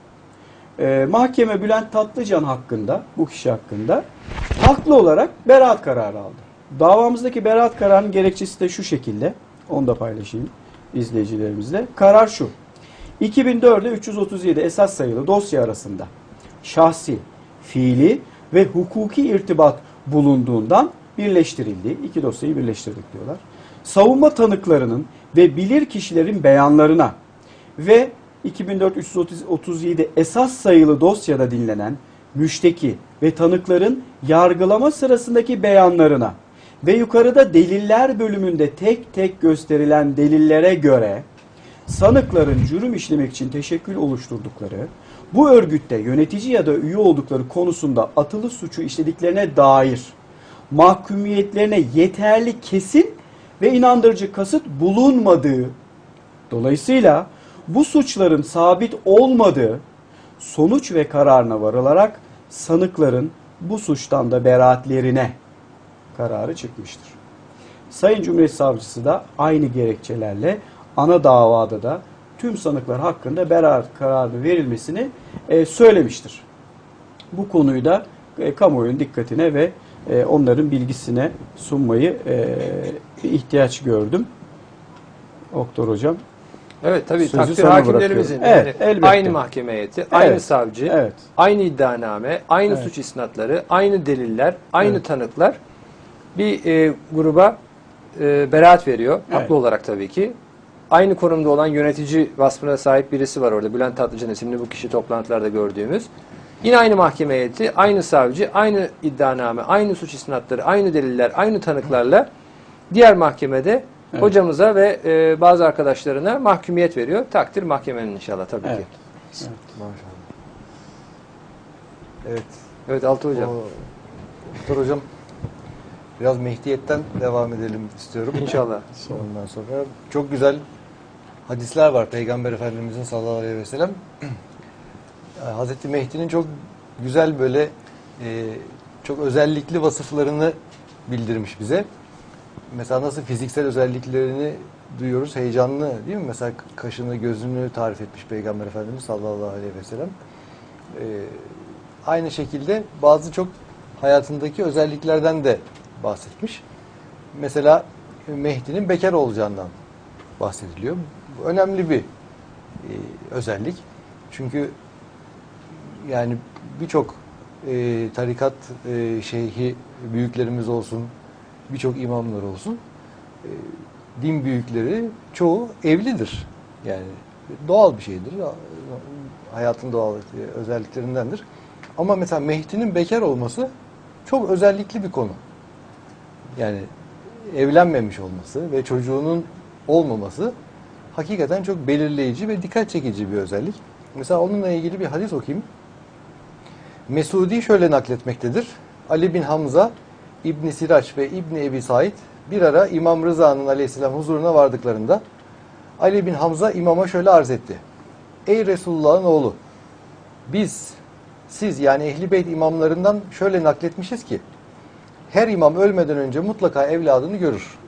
e, mahkeme Bülent Tatlıcan hakkında, bu kişi hakkında haklı olarak beraat kararı aldı. Davamızdaki beraat kararının gerekçesi de şu şekilde. Onu da paylaşayım izleyicilerimizle. Karar şu. iki bin dörtte üç yüz otuz yedi esas sayılı dosya arasında şahsi, fiili ve hukuki irtibat bulunduğundan birleştirildi. İki dosyayı birleştirdik diyorlar. Savunma tanıklarının ve bilir kişilerin beyanlarına ve iki bin dört üç yüz otuz yedi esas sayılı dosyada dinlenen müşteki ve tanıkların yargılama sırasındaki beyanlarına ve yukarıda deliller bölümünde tek tek gösterilen delillere göre sanıkların cürüm işlemek için teşekkül oluşturdukları, bu örgütte yönetici ya da üye oldukları konusunda atılı suçu işlediklerine dair mahkumiyetlerine yeterli kesin ve inandırıcı kasıt bulunmadığı, dolayısıyla bu suçların sabit olmadığı sonuç ve kararına varılarak sanıkların bu suçtan da beraatlerine kararı çıkmıştır. Sayın Cumhuriyet Savcısı da aynı gerekçelerle ana davada da tüm sanıklar hakkında beraat kararı verilmesini e, söylemiştir. Bu konuyu da e, kamuoyunun dikkatine ve e, onların bilgisine sunmayı e, bir ihtiyaç gördüm. Doktor hocam. Evet tabii Sözü takdir sana hakimlerimizin bırakıyorum. Evet, yani elbette. aynı mahkeme heyeti, aynı Evet, savcı, evet. aynı iddianame, aynı Evet. suç isnatları, aynı deliller, aynı Evet. tanıklar bir e, gruba e, beraat veriyor. Evet. Haklı olarak tabii ki. Aynı konumda olan yönetici vasfına sahip birisi var orada. Bülent Tatlıcan isimli bu kişi toplantılarda gördüğümüz. Yine aynı mahkeme heyeti, aynı savcı, aynı iddianame, aynı suç isnatları, aynı deliller, aynı tanıklarla diğer mahkemede Evet. hocamıza ve e, bazı arkadaşlarına mahkumiyet veriyor. Takdir mahkemenin inşallah tabii Evet. ki. Evet. Maşallah. Evet. Evet Altı hocam. O, Doktor hocam biraz Mehdiyet'ten devam edelim istiyorum. İnşallah. Ondan sonra çok güzel hadisler var Peygamber Efendimizin sallallahu aleyhi ve sellem. Hazreti Mehdi'nin çok güzel böyle e, çok özellikli vasıflarını bildirmiş bize. Mesela nasıl fiziksel özelliklerini duyuyoruz, heyecanlı değil mi? Mesela kaşını, gözünü tarif etmiş Peygamber Efendimiz sallallahu aleyhi ve sellem. Ee, aynı şekilde bazı çok hayatındaki özelliklerden de bahsetmiş. Mesela Mehdi'nin bekar olacağından bahsediliyor. Bu önemli bir e, özellik. Çünkü yani birçok e, tarikat e, şeyhi büyüklerimiz olsun, birçok imamlar olsun, e, din büyükleri çoğu evlidir. Yani doğal bir şeydir. Hayatın doğal özelliklerindendir. Ama mesela Mehdi'nin bekar olması çok özellikli bir konu. Yani evlenmemiş olması ve çocuğunun olmaması hakikaten çok belirleyici ve dikkat çekici bir özellik. Mesela onunla ilgili bir hadis okuyayım. Mesudi şöyle nakletmektedir. Ali bin Hamza, İbn Siraç ve İbn Ebi Said bir ara İmam Rıza'nın aleyhisselam huzuruna vardıklarında Ali bin Hamza imama şöyle arz etti. Ey Resulullah'ın oğlu, biz, siz yani Ehl-i Beyt imamlarından şöyle nakletmişiz ki her imam ölmeden önce mutlaka evladını görür.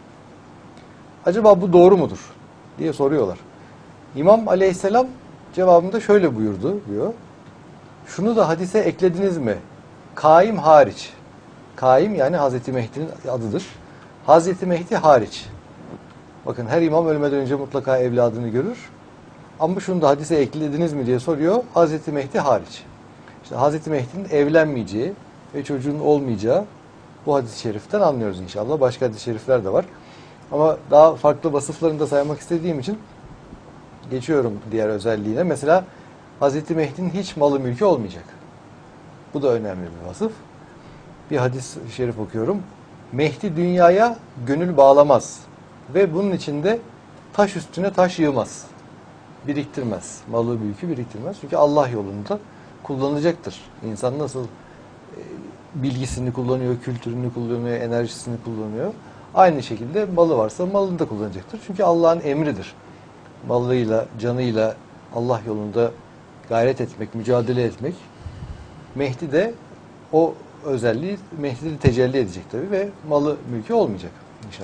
Acaba bu doğru mudur? Diye soruyorlar. İmam aleyhisselam cevabında şöyle buyurdu diyor. Şunu da hadise eklediniz mi? Kaim hariç. Kaim yani Hazreti Mehdi'nin adıdır. Hazreti Mehdi hariç. Bakın her imam ölmeden önce mutlaka evladını görür. Ama şunu da hadise eklediniz mi diye soruyor. Hazreti Mehdi hariç. İşte Hazreti Mehdi'nin evlenmeyeceği ve çocuğun olmayacağı bu hadis-i şeriften anlıyoruz inşallah. Başka hadis-i şerifler de var. Ama daha farklı vasıflarını da saymak istediğim için geçiyorum diğer özelliğine. Mesela Hazreti Mehdi'nin hiç malı mülkü olmayacak. Bu da önemli bir vasıf. Bir hadis-i şerif okuyorum. Mehdi dünyaya gönül bağlamaz ve bunun içinde taş üstüne taş yığmaz. Biriktirmez. Malı mülkü biriktirmez. Çünkü Allah yolunda kullanacaktır. İnsan nasıl bilgisini kullanıyor, kültürünü kullanıyor, enerjisini kullanıyor. Aynı şekilde malı varsa malını da kullanacaktır. Çünkü Allah'ın emridir. Malıyla, canıyla Allah yolunda gayret etmek, mücadele etmek. Mehdi de o özelliği Mehdi de tecelli edecek tabii ve malı mülkü olmayacak inşallah.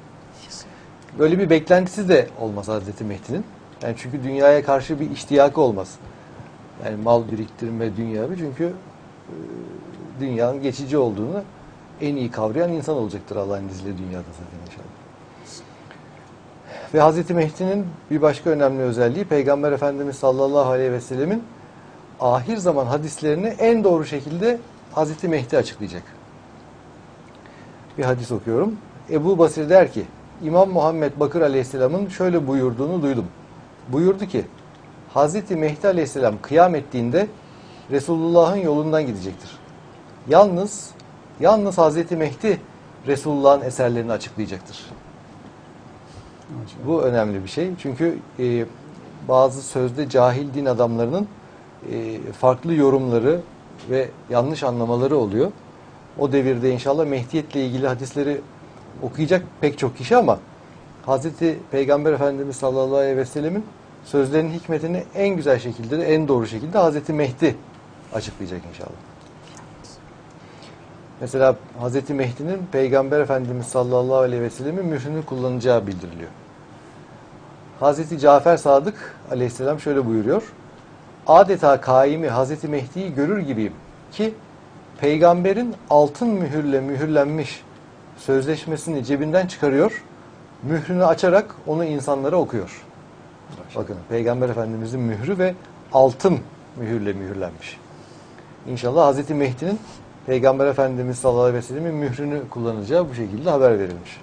Böyle bir beklentisi de olmaz Hazreti Mehdi'nin. Yani çünkü dünyaya karşı bir iştiyakı olmaz. Yani mal biriktirme dünyayı çünkü dünyanın geçici olduğunu en iyi kavrayan insan olacaktır Allah'ın izniyle dünyada zaten inşallah. Ve Hazreti Mehdi'nin bir başka önemli özelliği Peygamber Efendimiz sallallahu aleyhi ve sellemin ahir zaman hadislerini en doğru şekilde Hazreti Mehdi açıklayacak. Bir hadis okuyorum. Ebu Basir der ki, İmam Muhammed Bakır aleyhisselamın şöyle buyurduğunu duydum. Buyurdu ki, Hazreti Mehdi aleyhisselam kıyam ettiğinde Resulullah'ın yolundan gidecektir. Yalnız, yalnız Hazreti Mehdi Resulullah'ın eserlerini açıklayacaktır. Bu önemli bir şey. Çünkü e, bazı sözde cahil din adamlarının e, farklı yorumları ve yanlış anlamaları oluyor. O devirde inşallah Mehdiyetle ilgili hadisleri okuyacak pek çok kişi ama Hazreti Peygamber Efendimiz sallallahu aleyhi ve sellemin sözlerinin hikmetini en güzel şekilde, en doğru şekilde Hazreti Mehdi açıklayacak inşallah. Mesela Hazreti Mehdi'nin Peygamber Efendimiz sallallahu aleyhi ve sellemin mührünü kullanacağı bildiriliyor. Hazreti Cafer Sadık aleyhisselam şöyle buyuruyor. Adeta kaimi Hazreti Mehdi'yi görür gibiyim ki peygamberin altın mühürle mühürlenmiş sözleşmesini cebinden çıkarıyor, mührünü açarak onu insanlara okuyor. Bakın, Peygamber Efendimizin mührü ve altın mühürle mühürlenmiş. İnşallah Hazreti Mehdi'nin Peygamber Efendimiz sallallahu aleyhi ve sellem'in mührünü kullanacağı bu şekilde haber verilmiş.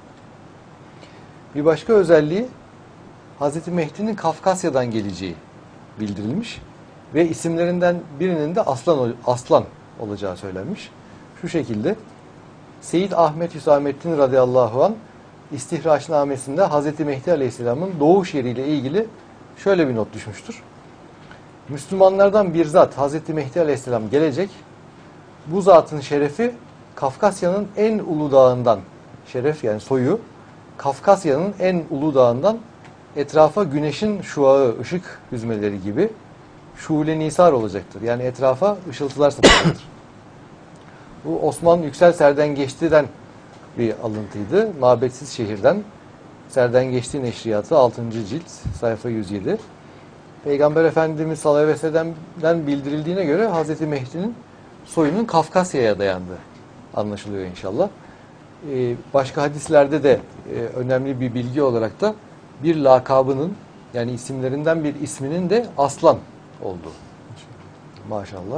Bir başka özelliği, Hazreti Mehdi'nin Kafkasya'dan geleceği bildirilmiş ve isimlerinden birinin de aslan aslan olacağı söylenmiş. Şu şekilde Seyyid Ahmet Hüsamettin radıyallahu anh İstihraçnamesinde Hazreti Mehdi aleyhisselamın doğuş yeriyle ilgili şöyle bir not düşmüştür. Müslümanlardan bir zat Hazreti Mehdi aleyhisselam gelecek. Bu zatın şerefi Kafkasya'nın en ulu dağından, şeref yani soyu Kafkasya'nın en ulu dağından etrafa güneşin şuağı, ışık hüzmeleri gibi şule nisar olacaktır. Yani etrafa ışıltılar saçacaktır. Bu Osman Yüksel Serdengeçti'den bir alıntıydı. Mabetsiz Şehir'den Serdengeçti Neşriyatı altıncı cilt sayfa yüz yedi. Peygamber Efendimiz sallallahu aleyhi ve sellem'den bildirildiğine göre Hazreti Mehdi'nin soyunun Kafkasya'ya dayandığı anlaşılıyor inşallah. Ee, başka hadislerde de e, önemli bir bilgi olarak da bir lakabının, yani isimlerinden bir isminin de aslan olduğu. Maşallah.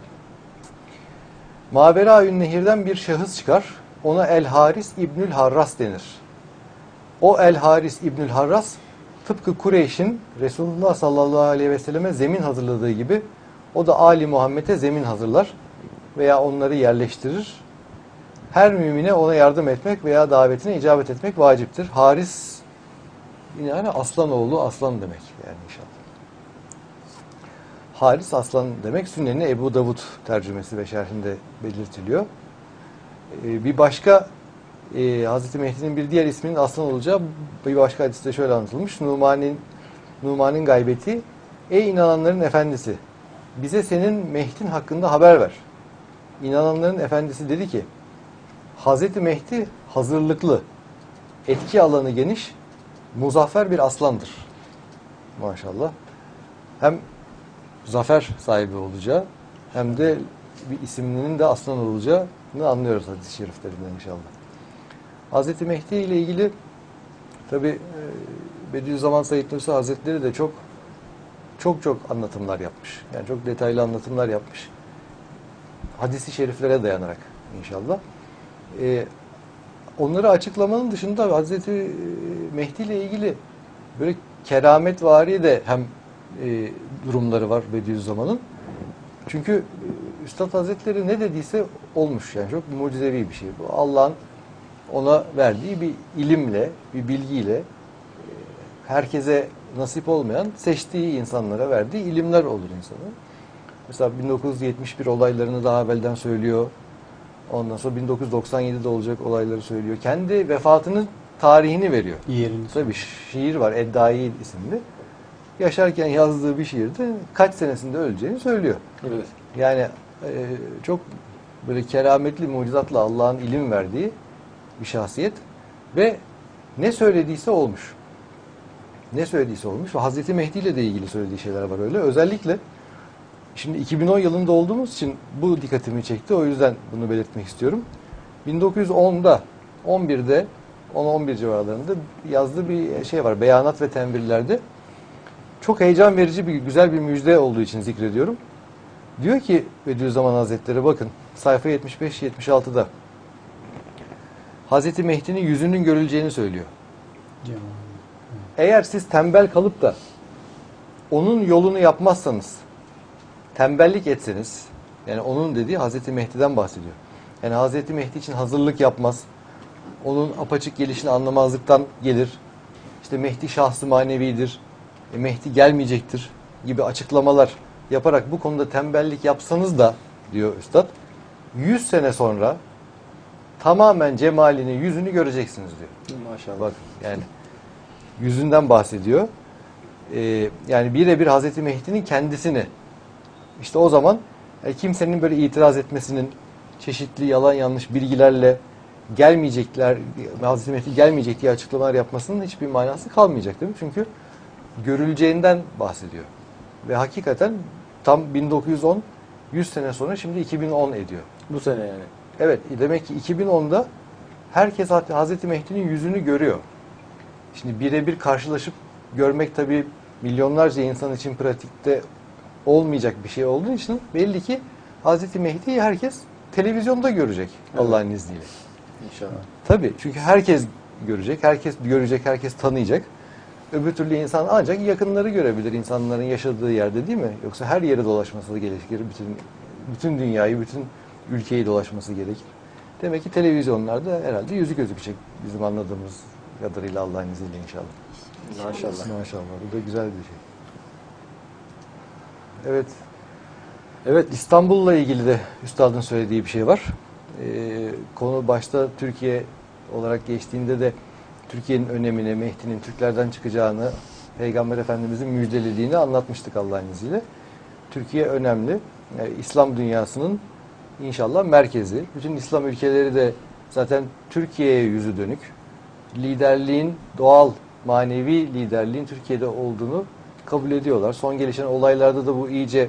Maveraün Nehir'den bir şahıs çıkar. Ona El Haris İbnül Harras denir. O El Haris İbnül Harras tıpkı Kureyş'in Resulullah sallallahu aleyhi ve selleme zemin hazırladığı gibi o da Ali Muhammed'e zemin hazırlar veya onları yerleştirir. Her mümine ona yardım etmek veya davetine icabet etmek vaciptir. Haris yani aslan oğlu, aslan demek yani inşallah. Haris aslan demek. Sünneni Ebu Davud tercümesi ve şerhinde belirtiliyor. Ee, bir başka e, Hazreti Mehdi'nin bir diğer isminin aslan olacağı bir başka hadiste şöyle anlatılmış. Numan'ın Numan'ın gaybeti: ey inananların efendisi, bize senin Mehdi'nin hakkında haber ver. İnananların efendisi dedi ki, Hazreti Mehdi hazırlıklı, etki alanı geniş, muzaffer bir aslandır. Maşallah. Hem zafer sahibi olacağı hem de bir isimlinin de aslan olacağını anlıyoruz hadis-i şeriflerinden inşallah. Hazreti Mehdi ile ilgili tabi Bediüzzaman Said Nursi Hazretleri de çok çok çok anlatımlar yapmış. Yani çok detaylı anlatımlar yapmış. Hadis-i şeriflere dayanarak inşallah. Ee, onları açıklamanın dışında Hazreti Mehdi ile ilgili böyle kerametvari de hem e, durumları var Bediüzzaman'ın. Çünkü Üstad Hazretleri ne dediyse olmuş. Yani çok mucizevi bir şey. Bu Allah'ın ona verdiği bir ilimle, bir bilgiyle herkese nasip olmayan, seçtiği insanlara verdiği ilimler olur insanın. Mesela bin dokuz yüz yetmiş bir olaylarını daha evvelden söylüyor. Ondan sonra bin dokuz yüz doksan yedide olacak olayları söylüyor. Kendi vefatının tarihini veriyor. Yerini. Tabii şiir var, Eddai isimli. Yaşarken yazdığı bir şiirde kaç senesinde öleceğini söylüyor. Evet. Yani e, çok böyle kerametli, mucizatla Allah'ın ilim verdiği bir şahsiyet ve ne söylediyse olmuş. Ne söylediyse olmuş ve Hazreti Mehdi ile de ilgili söylediği şeyler var öyle. Özellikle şimdi iki bin on yılında olduğumuz için bu dikkatimi çekti. O yüzden bunu belirtmek istiyorum. bin dokuz yüz onda, on birde, on on bir civarlarında yazdığı bir şey var. Beyanat ve Tenvirlerde. Çok heyecan verici bir, güzel bir müjde olduğu için zikrediyorum. Diyor ki Bediüzzaman Hazretleri, bakın sayfa yetmiş beş yetmiş altıda Hazreti Mehdi'nin yüzünün görüleceğini söylüyor. Cemal. Eğer siz tembel kalıp da onun yolunu yapmazsanız, tembellik etseniz, yani onun dediği Hazreti Mehdi'den bahsediyor. Yani Hazreti Mehdi için hazırlık yapmaz, onun apaçık gelişini anlamazlıktan gelir, İşte Mehdi şahsı manevidir, e, Mehdi gelmeyecektir gibi açıklamalar yaparak bu konuda tembellik yapsanız da, diyor Üstad, yüz sene sonra tamamen cemalini, yüzünü göreceksiniz diyor. Maşallah. Bak yani yüzünden bahsediyor. Ee, yani birebir Hazreti Mehdi'nin kendisini, işte o zaman e, kimsenin böyle itiraz etmesinin, çeşitli yalan yanlış bilgilerle gelmeyecekler, Hazreti Mehdi gelmeyecek diye açıklamalar yapmasının hiçbir manası kalmayacak değil mi? Çünkü görüleceğinden bahsediyor. Ve hakikaten tam bin dokuz yüz on yüz sene sonra şimdi iki bin on ediyor. Bu sene yani. Evet, demek ki iki bin onda herkes Hazreti Mehdi'nin yüzünü görüyor. Şimdi birebir karşılaşıp görmek tabii milyonlarca insan için pratikte olmayacak bir şey olduğu için belli ki Hazreti Mehdi'yi herkes televizyonda görecek Allah'ın izniyle. İnşallah. Tabii, çünkü herkes görecek, herkes görecek, herkes tanıyacak. Öbür türlü insan ancak yakınları görebilir insanların yaşadığı yerde, değil mi? Yoksa her yere dolaşması gerekir. Bütün bütün dünyayı, bütün ülkeyi dolaşması gerekir. Demek ki televizyonlarda herhalde yüzü gözükecek bizim anladığımız kadarıyla Allah'ın izniyle inşallah. Maşallah. Maşallah. Bu da güzel bir şey. Evet. Evet. İstanbul'la ilgili de üstadın söylediği bir şey var. Ee, konu başta Türkiye olarak geçtiğinde de Türkiye'nin önemini, Mehdi'nin Türklerden çıkacağını, Peygamber Efendimiz'in müjdelediğini anlatmıştık Allah'ın izniyle. Türkiye önemli. Yani İslam dünyasının inşallah merkezi. Bütün İslam ülkeleri de zaten Türkiye'ye yüzü dönük. Liderliğin, doğal, manevi liderliğin Türkiye'de olduğunu kabul ediyorlar. Son gelişen olaylarda da bu iyice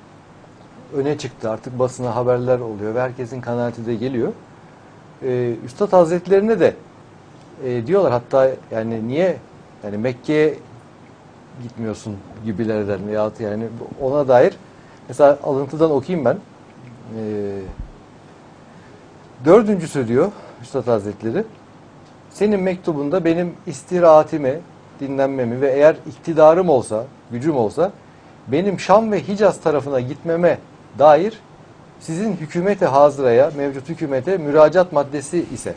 öne çıktı. Artık basına haberler oluyor ve herkesin kanaati de geliyor. Ee, Üstad Hazretlerine de e, diyorlar hatta yani niye yani Mekke'ye gitmiyorsun gibilerden veyahut yani ona dair mesela alıntıdan okuyayım ben. Ee, dördüncüsü diyor Üstad Hazretleri, senin mektubunda benim istirahatimi, dinlenmemi ve eğer iktidarım olsa, gücüm olsa benim Şam ve Hicaz tarafına gitmeme dair sizin hükümete hazıraya, mevcut hükümete müracaat maddesi ise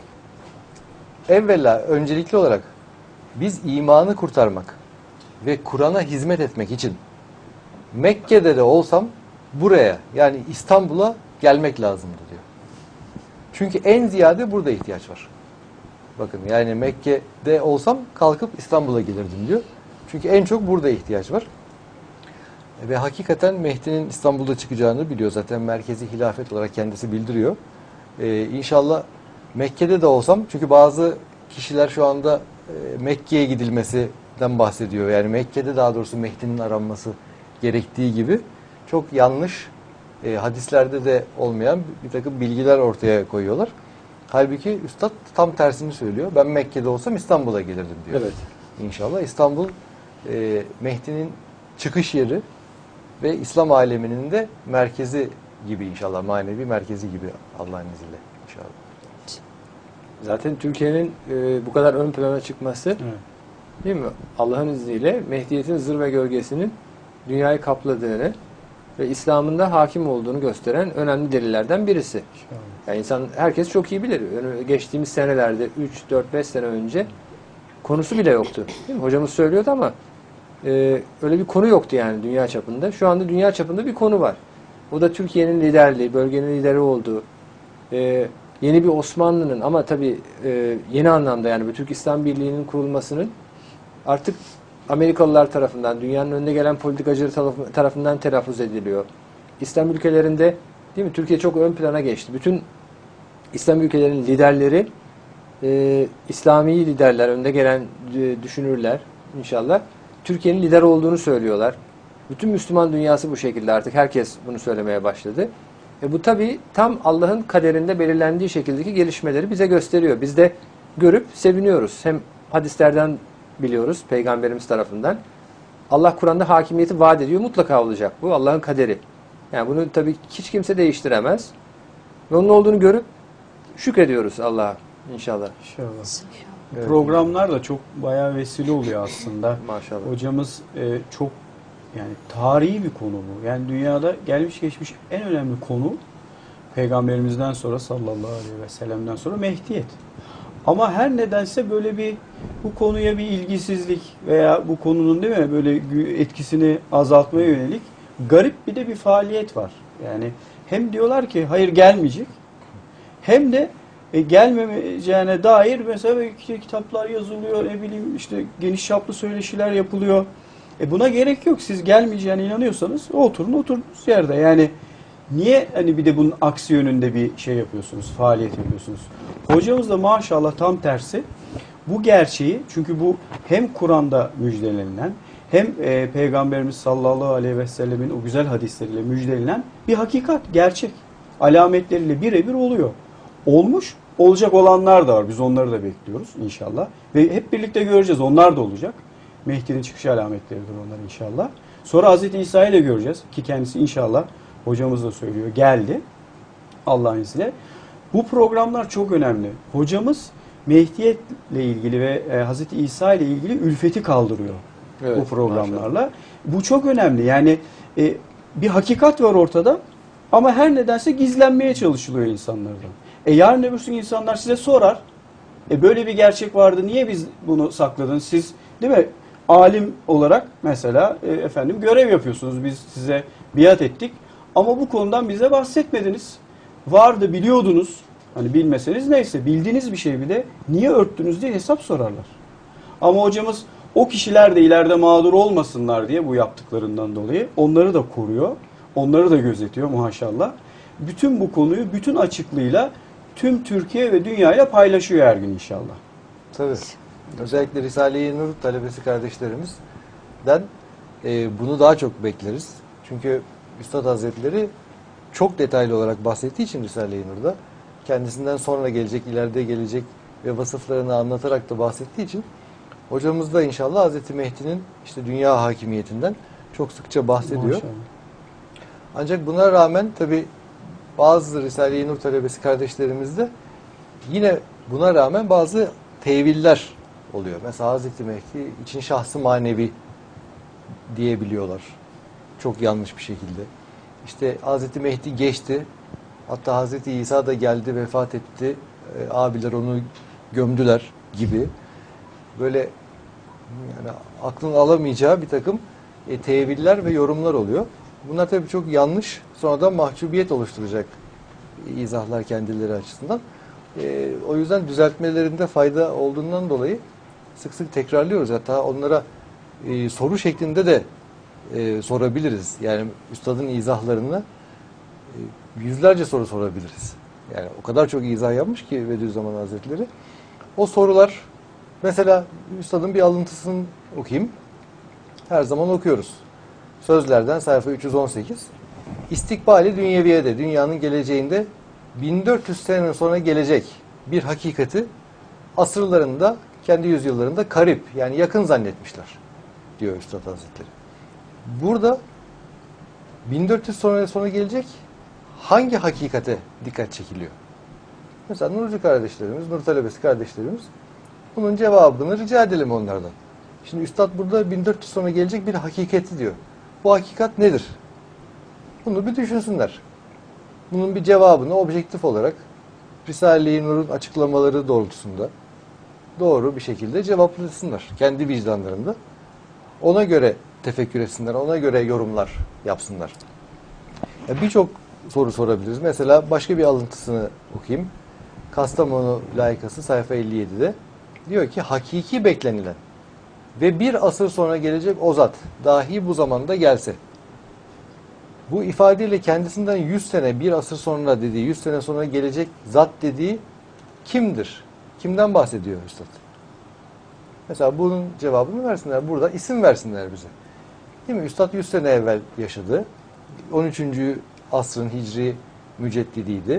evvela öncelikli olarak biz imanı kurtarmak ve Kur'an'a hizmet etmek için Mekke'de de olsam buraya yani İstanbul'a gelmek lazımdı diyor. Çünkü en ziyade burada ihtiyaç var. Bakın yani Mekke'de olsam kalkıp İstanbul'a gelirdim diyor. Çünkü en çok burada ihtiyaç var. Ve hakikaten Mehdi'nin İstanbul'da çıkacağını biliyor. Zaten merkezi hilafet olarak kendisi bildiriyor. Ee, İnşallah Mekke'de de olsam, çünkü bazı kişiler şu anda e, Mekke'ye gidilmesinden bahsediyor. Yani Mekke'de daha doğrusu Mehdi'nin aranması gerektiği gibi çok yanlış, e, hadislerde de olmayan bir takım bilgiler ortaya koyuyorlar. Halbuki Üstad tam tersini söylüyor. Ben Mekke'de olsam İstanbul'a gelirdim diyor. Evet. İnşallah İstanbul e, Mehdi'nin çıkış yeri ve İslam aleminin de merkezi gibi inşallah. Manevi merkezi gibi Allah'ın izniyle inşallah. Zaten Türkiye'nin e, bu kadar ön plana çıkması, Evet. değil mi? Allah'ın izniyle Mehdiyet'in zır ve gölgesinin dünyayı kapladığını ve İslam'ın da hakim olduğunu gösteren önemli delillerden birisi. Yani insan, herkes çok iyi bilir. Geçtiğimiz senelerde üç, dört, beş sene önce konusu bile yoktu. Değil mi? Hocamız söylüyordu ama e, öyle bir konu yoktu yani dünya çapında. Şu anda dünya çapında bir konu var. O da Türkiye'nin liderliği, bölgenin lideri olduğu, e, yeni bir Osmanlı'nın ama tabii e, yeni anlamda yani bu Türk İslam Birliği'nin kurulmasının artık Amerikalılar tarafından, dünyanın önde gelen politikacıları tarafından telaffuz ediliyor. İslam ülkelerinde, değil mi? Türkiye çok ön plana geçti. Bütün İslam ülkelerinin liderleri, e, İslami liderler, önde gelen e, düşünürler inşallah Türkiye'nin lider olduğunu söylüyorlar. Bütün Müslüman dünyası bu şekilde, artık herkes bunu söylemeye başladı. E bu tabii tam Allah'ın kaderinde belirlendiği şekildeki gelişmeleri bize gösteriyor. Biz de görüp seviniyoruz. Hem hadislerden biliyoruz Peygamberimiz tarafından. Allah Kur'an'da hakimiyeti vaat ediyor. Mutlaka olacak. Bu Allah'ın kaderi. Yani bunu tabii hiç kimse değiştiremez. Ve onun olduğunu görüp şükrediyoruz Allah'a inşallah. İnşallah. Evet. Programlar da çok bayağı vesile oluyor aslında. Maşallah. Hocamız e, çok yani tarihi bir konu bu. Yani dünyada gelmiş geçmiş en önemli konu Peygamberimizden sonra sallallahu aleyhi ve sellem'den sonra Mehdiyet. Ama her nedense böyle bir bu konuya bir ilgisizlik veya bu konunun değil mi böyle etkisini azaltmaya yönelik garip bir de bir faaliyet var. Yani hem diyorlar ki hayır gelmeyecek, hem de e, gelmeyeceğine dair mesela işte kitaplar yazılıyor, ne bileyim işte geniş çaplı söyleşiler yapılıyor. E buna gerek yok. Siz gelmeyeceğine inanıyorsanız oturun oturduğunuz yerde. Yani niye hani bir de bunun aksi yönünde bir şey yapıyorsunuz, faaliyet yapıyorsunuz? Hocamız da maşallah tam tersi bu gerçeği, çünkü bu hem Kur'an'da müjdelenilen hem e, Peygamberimiz sallallahu aleyhi ve sellemin o güzel hadisleriyle müjdelenen bir hakikat, gerçek. Alametleriyle birebir oluyor. Olmuş, olacak olanlar da var. Biz onları da bekliyoruz inşallah. Ve hep birlikte göreceğiz. Onlar da olacak. Mehdi'nin çıkış alametleridir onlar inşallah. Sonra Hazreti İsa'yı da göreceğiz. Ki kendisi inşallah, hocamız da söylüyor, geldi. Allah'ın izniyle. Bu programlar çok önemli. Hocamız Mehdiyet'le ilgili ve e, Hazreti İsa ile ilgili ülfeti kaldırıyor Evet, bu programlarla. Bu çok önemli. Yani e, bir hakikat var ortada ama her nedense gizlenmeye çalışılıyor insanlardan. E yarın öbürsü gün insanlar size sorar. E böyle bir gerçek vardı. Niye biz bunu sakladınız? Siz değil mi? Alim olarak mesela e, efendim görev yapıyorsunuz. Biz size biat ettik. Ama bu konudan bize bahsetmediniz. Vardı, biliyordunuz. Hani bilmeseniz neyse, bildiğiniz bir şey bile niye örttünüz diye hesap sorarlar. Ama hocamız o kişiler de ileride mağdur olmasınlar diye bu yaptıklarından dolayı onları da koruyor. Onları da gözetiyor maşallah. Bütün bu konuyu bütün açıklığıyla tüm Türkiye ve dünyayla paylaşıyor her gün inşallah. Tabii. Özellikle Risale-i Nur talebesi kardeşlerimizden e, bunu daha çok bekleriz. Çünkü Üstad Hazretleri çok detaylı olarak bahsettiği için Risale-i Nur'da kendisinden sonra gelecek, ileride gelecek ve vasıflarını anlatarak da bahsettiği için hocamız da inşallah Hazreti Mehdi'nin işte dünya hakimiyetinden çok sıkça bahsediyor. Maşallah. Ancak buna rağmen tabi bazı Risale-i Nur talebesi kardeşlerimizde yine buna rağmen bazı teviller oluyor. Mesela Hazreti Mehdi için şahsı manevi diyebiliyorlar. Çok yanlış bir şekilde. İşte Hazreti Mehdi geçti. Hatta Hazreti İsa da geldi, vefat etti. E, abiler onu gömdüler gibi. Böyle yani aklın alamayacağı bir takım e, teviller ve yorumlar oluyor. Bunlar tabii çok yanlış. Sonradan mahcubiyet oluşturacak izahlar kendileri açısından. E, o yüzden düzeltmelerinde fayda olduğundan dolayı sık sık tekrarlıyoruz. Hatta onlara e, soru şeklinde de e, sorabiliriz. Yani üstadın izahlarını e, yüzlerce soru sorabiliriz. Yani o kadar çok izah yapmış ki Bediüzzaman Hazretleri. O sorular, mesela üstadın bir alıntısını okuyayım. Her zaman okuyoruz. Sözlerden sayfa üç yüz on sekiz. İstikbali dünyeviyede, dünyanın geleceğinde bin dört yüz sene sonra gelecek bir hakikati asırlarında, kendi yüzyıllarında karip, yani yakın zannetmişler diyor Üstad Hazretleri. Burada bin dört yüz sonra sonra gelecek hangi hakikate dikkat çekiliyor? Mesela Nurcu kardeşlerimiz, Nur talebesi kardeşlerimiz bunun cevabını rica edelim onlardan. Şimdi Üstad burada bin dört yüz sonra gelecek bir hakikati diyor. Bu hakikat nedir? Bunu bir düşünsünler. Bunun bir cevabını objektif olarak Risale-i Nur'un açıklamaları doğrultusunda doğru bir şekilde cevaplasınlar. Kendi vicdanlarında. Ona göre tefekkür etsinler, ona göre yorumlar yapsınlar. Birçok soru sorabiliriz. Mesela başka bir alıntısını okuyayım. Kastamonu layıkası sayfa elli yedide diyor ki hakiki beklenilen ve bir asır sonra gelecek o zat dahi bu zamanda gelse. Bu ifadeyle kendisinden yüz sene, bir asır sonra dediği, yüz sene sonra gelecek zat dediği kimdir? Kimden bahsediyor Üstad? Mesela bunun cevabını versinler. Burada isim versinler bize. Değil mi? Üstad yüz sene evvel yaşadı. on üçüncü asrın hicri müceddidiydi.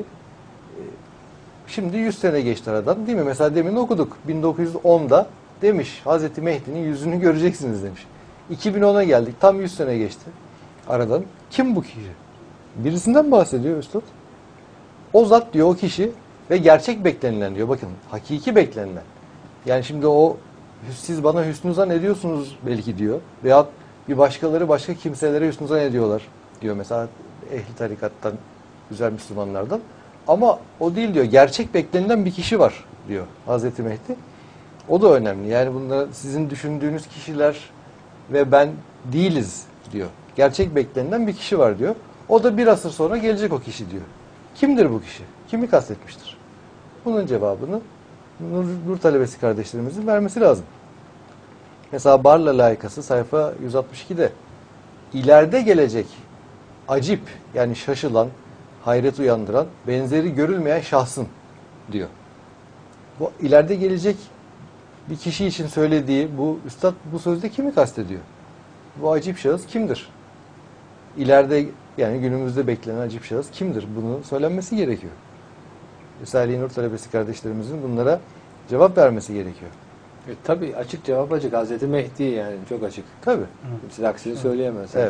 Şimdi yüz sene geçti aradan. Değil mi? Mesela demin okuduk. bin dokuz yüz onda demiş Hazreti Mehdi'nin yüzünü göreceksiniz demiş. iki bin ona geldik. Tam yüz sene geçti aradan. Kim bu kişi? Birisinden bahsediyor Üstad. O zat diyor, o kişi ve gerçek beklenilen diyor. Bakın, hakiki beklenilen. Yani şimdi o siz bana hüsnü zan ediyorsunuz belki diyor. Veyahut bir başkaları başka kimselere hüsnü zan ediyorlar diyor. Mesela ehli tarikattan, güzel Müslümanlardan. Ama o değil diyor. Gerçek beklenilen bir kişi var diyor Hazreti Mehdi. O da önemli. Yani bunlar sizin düşündüğünüz kişiler ve ben değiliz diyor. Gerçek beklenilen bir kişi var diyor. O da bir asır sonra gelecek o kişi diyor. Kimdir bu kişi? Kimi kastetmiştir? Bunun cevabını Nur, Nur talebesi kardeşlerimizin vermesi lazım. Mesela Barla layıkası sayfa yüz altmış ikide ileride gelecek acip, yani şaşılan, hayret uyandıran, benzeri görülmeyen şahsın diyor. Bu ileride gelecek bir kişi için söylediği bu üstad bu sözde kimi kastediyor? bu acip şahıs kimdir? İleride yani günümüzde beklenen acip şahıs kimdir? Bunu söylenmesi gerekiyor. Risale-i Nur talebesi kardeşlerimizin bunlara cevap vermesi gerekiyor. E, tabii açık cevap açık. Hazreti Mehdi yani çok açık. Tabii. Kimse aksini söyleyemez. Evet.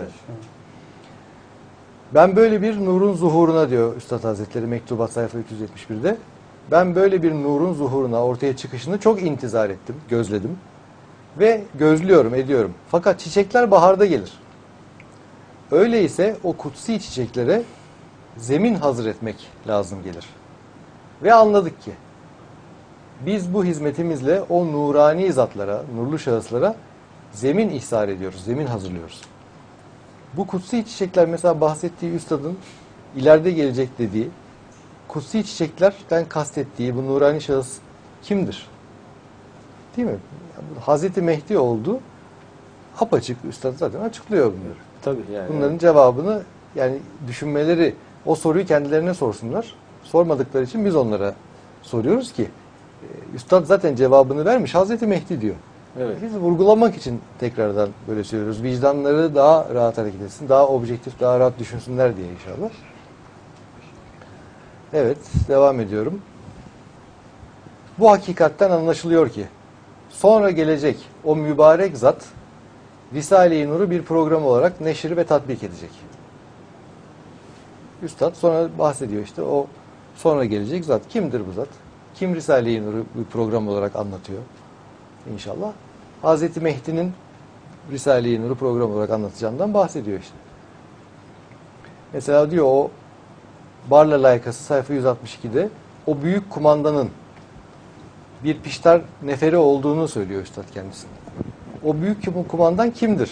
Ben böyle bir nurun zuhuruna diyor Üstad Hazretleri Mektubat sayfa üç yüz yetmiş bir'de. Ben böyle bir nurun zuhuruna, ortaya çıkışını çok intizar ettim, gözledim. Ve gözlüyorum, ediyorum. Fakat çiçekler baharda gelir. Öyleyse o kutsi çiçeklere zemin hazır etmek lazım gelir. Ve anladık ki biz bu hizmetimizle o nurani zatlara, nurlu şahıslara zemin ihsar ediyoruz, zemin hazırlıyoruz. Bu kutsi çiçekler mesela bahsettiği üstadın ileride gelecek dediği kutsi çiçeklerden kastettiği bu nurani şahıs kimdir? Değil mi? Hazreti Mehdi oldu. Apaçık üstad zaten açıklıyor bunları. Tabii yani. Bunların cevabını yani düşünmeleri, o soruyu kendilerine sorsunlar. Sormadıkları için biz onlara soruyoruz ki üstad zaten cevabını vermiş. Hazreti Mehdi diyor. Evet. Biz vurgulamak için tekrardan böyle söylüyoruz. Vicdanları daha rahat hareket etsin, daha objektif, daha rahat düşünsünler diye inşallah. Evet, devam ediyorum. Bu hakikatten anlaşılıyor ki sonra gelecek o mübarek zat Risale-i Nur'u bir program olarak neşir ve tatbik edecek. Üstad sonra bahsediyor işte o sonra gelecek zat. Kimdir bu zat? Kim Risale-i Nur'u bir program olarak anlatıyor? İnşallah. Hazreti Mehdi'nin Risale-i Nur'u program olarak anlatacağından bahsediyor işte. Mesela diyor o Barla Layıkası sayfa yüz altmış iki'de o büyük kumandanın bir piştar neferi olduğunu söylüyor Üstad kendisine. O büyük kumandan kimdir?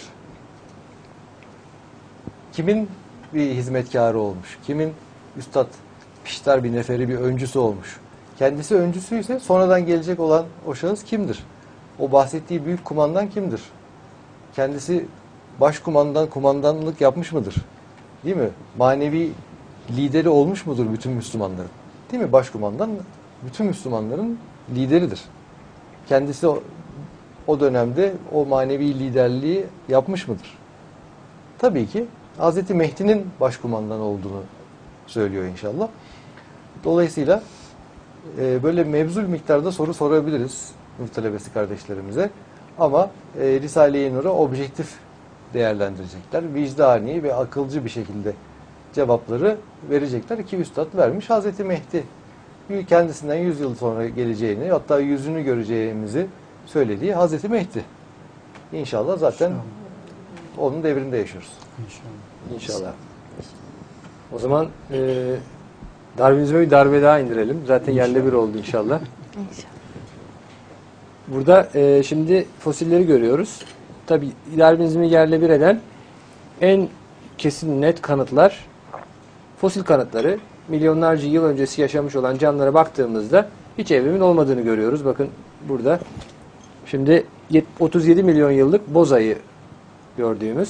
Kimin bir hizmetkarı olmuş? Kimin Üstad piştar bir neferi, bir öncüsü olmuş? Kendisi öncüsü ise sonradan gelecek olan o şahıs kimdir? O bahsettiği büyük kumandan kimdir? Kendisi başkumandan, kumandanlık yapmış mıdır? Değil mi? Manevi lideri olmuş mudur bütün Müslümanların? Değil mi? Başkumandan bütün Müslümanların lideridir. Kendisi o, o dönemde o manevi liderliği yapmış mıdır? Tabii ki Hazreti Mehdi'nin başkumandan olduğunu söylüyor inşallah. Dolayısıyla e, böyle mevzul miktarda soru sorabiliriz Nur talebesi kardeşlerimize. Ama e, Risale-i Nur'u objektif değerlendirecekler. Vicdani ve akılcı bir şekilde cevapları verecekler ki Üstad vermiş. Hazreti Mehdi kendisinden yüz yıl sonra geleceğini, hatta yüzünü göreceğimizi söylediği Hazreti Mehdi. İnşallah zaten İnşallah. Onun devrinde yaşıyoruz. İnşallah. İnşallah. O zaman e, Darwinizme bir darbe daha indirelim. Zaten İnşallah. Yerle bir oldu inşallah. İnşallah. Burada e, şimdi fosilleri görüyoruz. Tabii Darwinizmi yerle bir eden en kesin net kanıtlar fosil kanıtları. Milyonlarca yıl öncesi yaşamış olan canlılara baktığımızda hiç evrimin olmadığını görüyoruz. Bakın burada şimdi otuz yedi milyon yıllık bozayı gördüğümüz.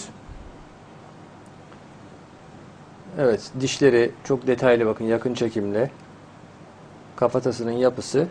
Evet, dişleri çok detaylı bakın yakın çekimle. Kafatasının yapısı.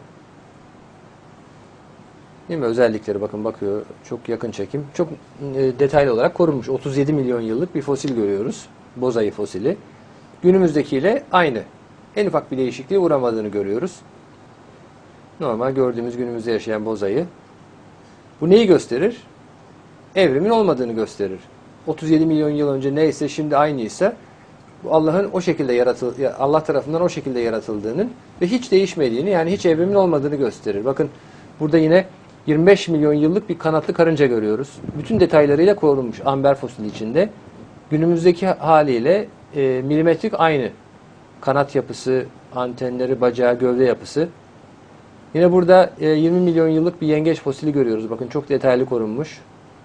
Değil mi? Özellikleri bakın bakıyor. Çok yakın çekim. Çok e, detaylı olarak korunmuş. otuz yedi milyon yıllık bir fosil görüyoruz. Bozayı fosili. Günümüzdekiyle aynı. En ufak bir değişikliğe uğramadığını görüyoruz. Normal gördüğümüz günümüzde yaşayan bozayı. Bu neyi gösterir? Evrimin olmadığını gösterir. otuz yedi milyon yıl önce neyse şimdi aynıysa bu Allah'ın o şekilde yaratıl Allah tarafından o şekilde yaratıldığının ve hiç değişmediğini yani hiç evrimin olmadığını gösterir. Bakın burada yine yirmi beş milyon yıllık bir kanatlı karınca görüyoruz. Bütün detaylarıyla korunmuş amber fosili içinde. Günümüzdeki haliyle e, milimetrik aynı. Kanat yapısı, antenleri, bacağı, gövde yapısı. Yine burada e, yirmi milyon yıllık bir yengeç fosili görüyoruz. Bakın çok detaylı korunmuş.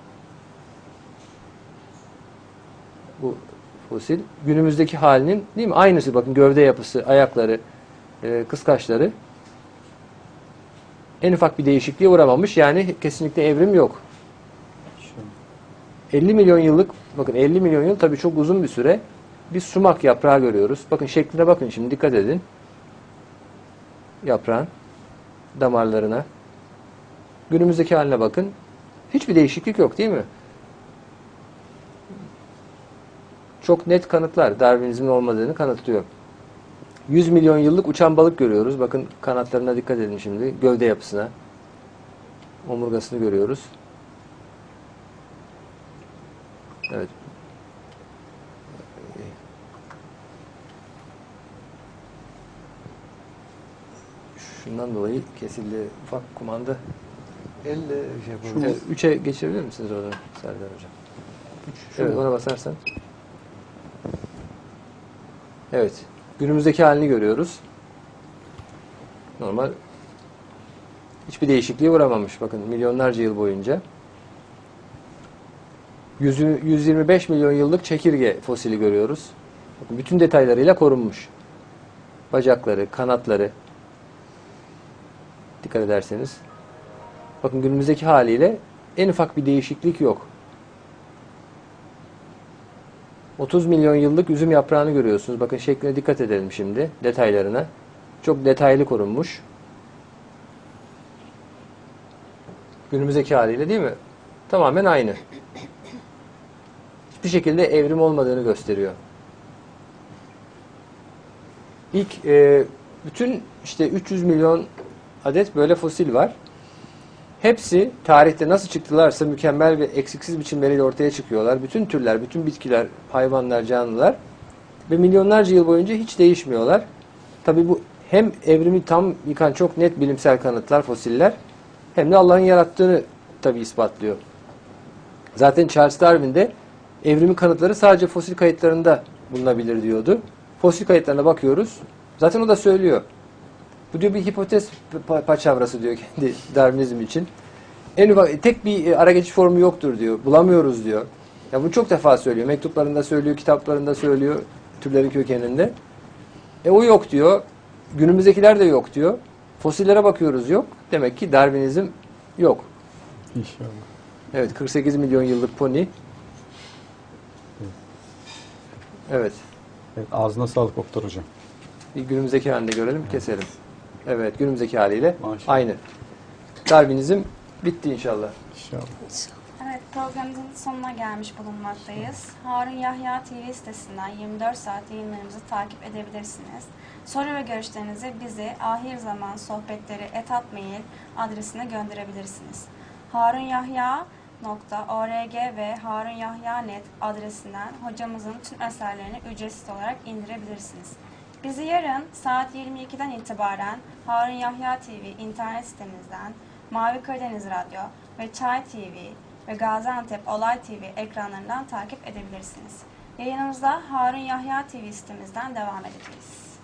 Bu fosil günümüzdeki halinin değil mi? Aynısı bakın gövde yapısı, ayakları, e, kıskaçları. En ufak bir değişikliğe uğramamış. Yani kesinlikle evrim yok. elli milyon yıllık bakın elli milyon yıl tabii çok uzun bir süre. Bir sumak yaprağı görüyoruz. Bakın şekline bakın şimdi dikkat edin. Yaprağın damarlarına. Günümüzdeki haline bakın. Hiçbir değişiklik yok değil mi? çok net kanıtlar. Darwinizmin olmadığını kanıtlıyor. yüz milyon yıllık uçan balık görüyoruz. Bakın kanatlarına dikkat edin şimdi. Gövde yapısına. Omurgasını görüyoruz. Evet. Şundan dolayı kesildi. Ufak kumanda. Elle şey yapabiliriz. Evet, üçe geçebilir misiniz oradan Serdar Hocam? Evet, ona basarsan. Evet. Günümüzdeki halini görüyoruz. Normal. Hiçbir değişikliğe uğramamış. Bakın milyonlarca yıl boyunca. yüz yirmi beş milyon yıllık çekirge fosili görüyoruz. Bakın bütün detaylarıyla korunmuş. Bacakları, kanatları. Dikkat ederseniz. Bakın günümüzdeki haliyle en ufak bir değişiklik yok. otuz milyon yıllık üzüm yaprağını görüyorsunuz. Bakın şekline dikkat edelim şimdi. Detaylarına. Çok detaylı korunmuş. Günümüzdeki haliyle değil mi? Tamamen aynı. Hiçbir şekilde evrim olmadığını gösteriyor. İlk e, bütün işte üç yüz milyon adet böyle fosil var. Hepsi tarihte nasıl çıktılarsa mükemmel ve eksiksiz biçimleriyle ortaya çıkıyorlar. Bütün türler, bütün bitkiler, hayvanlar, canlılar ve milyonlarca yıl boyunca hiç değişmiyorlar. Tabii bu hem evrimi tam yıkan çok net bilimsel kanıtlar, fosiller, hem de Allah'ın yarattığını tabii ispatlıyor. Zaten Charles Darwin de evrimin kanıtları sadece fosil kayıtlarında bulunabilir diyordu. Fosil kayıtlarına bakıyoruz. Zaten o da söylüyor. Bu diyor bir hipotez paçavrası diyor kendi Darwinizm için. En ufak tek bir ara geçiş formu yoktur diyor. Bulamıyoruz diyor. Ya bunu çok defa söylüyor. Mektuplarında söylüyor, kitaplarında söylüyor, türlerin kökeninde. E o yok diyor. Günümüzdekiler de yok diyor. Fosillere bakıyoruz yok. Demek ki Darwinizm yok. İnşallah. Evet, kırk sekiz milyon yıllık pony. Evet. Evet, ağzına sağlık Oktar Hocam. Bir günümüzdeki halini görelim, keselim. Evet, günümüzdeki haliyle Maşallah. aynı. Darwinizm bitti inşallah. İnşallah. Evet, programımızın sonuna gelmiş bulunmaktayız. Harun Yahya T V sitesinden yirmi dört saat yayınlarımızı takip edebilirsiniz. Soru ve görüşlerinizi bize ahir zaman sohbetleri et hotmail adresine gönderebilirsiniz. harunyahya nokta org ve harunyahya nokta net adresinden hocamızın tüm eserlerini ücretsiz olarak indirebilirsiniz. Bizi yarın saat yirmi ikiden itibaren Harun Yahya T V internet sitemizden, Mavi Karadeniz Radyo ve Çay T V ve Gaziantep Olay T V ekranlarından takip edebilirsiniz. Yayınımıza Harun Yahya T V sitemizden devam edeceğiz.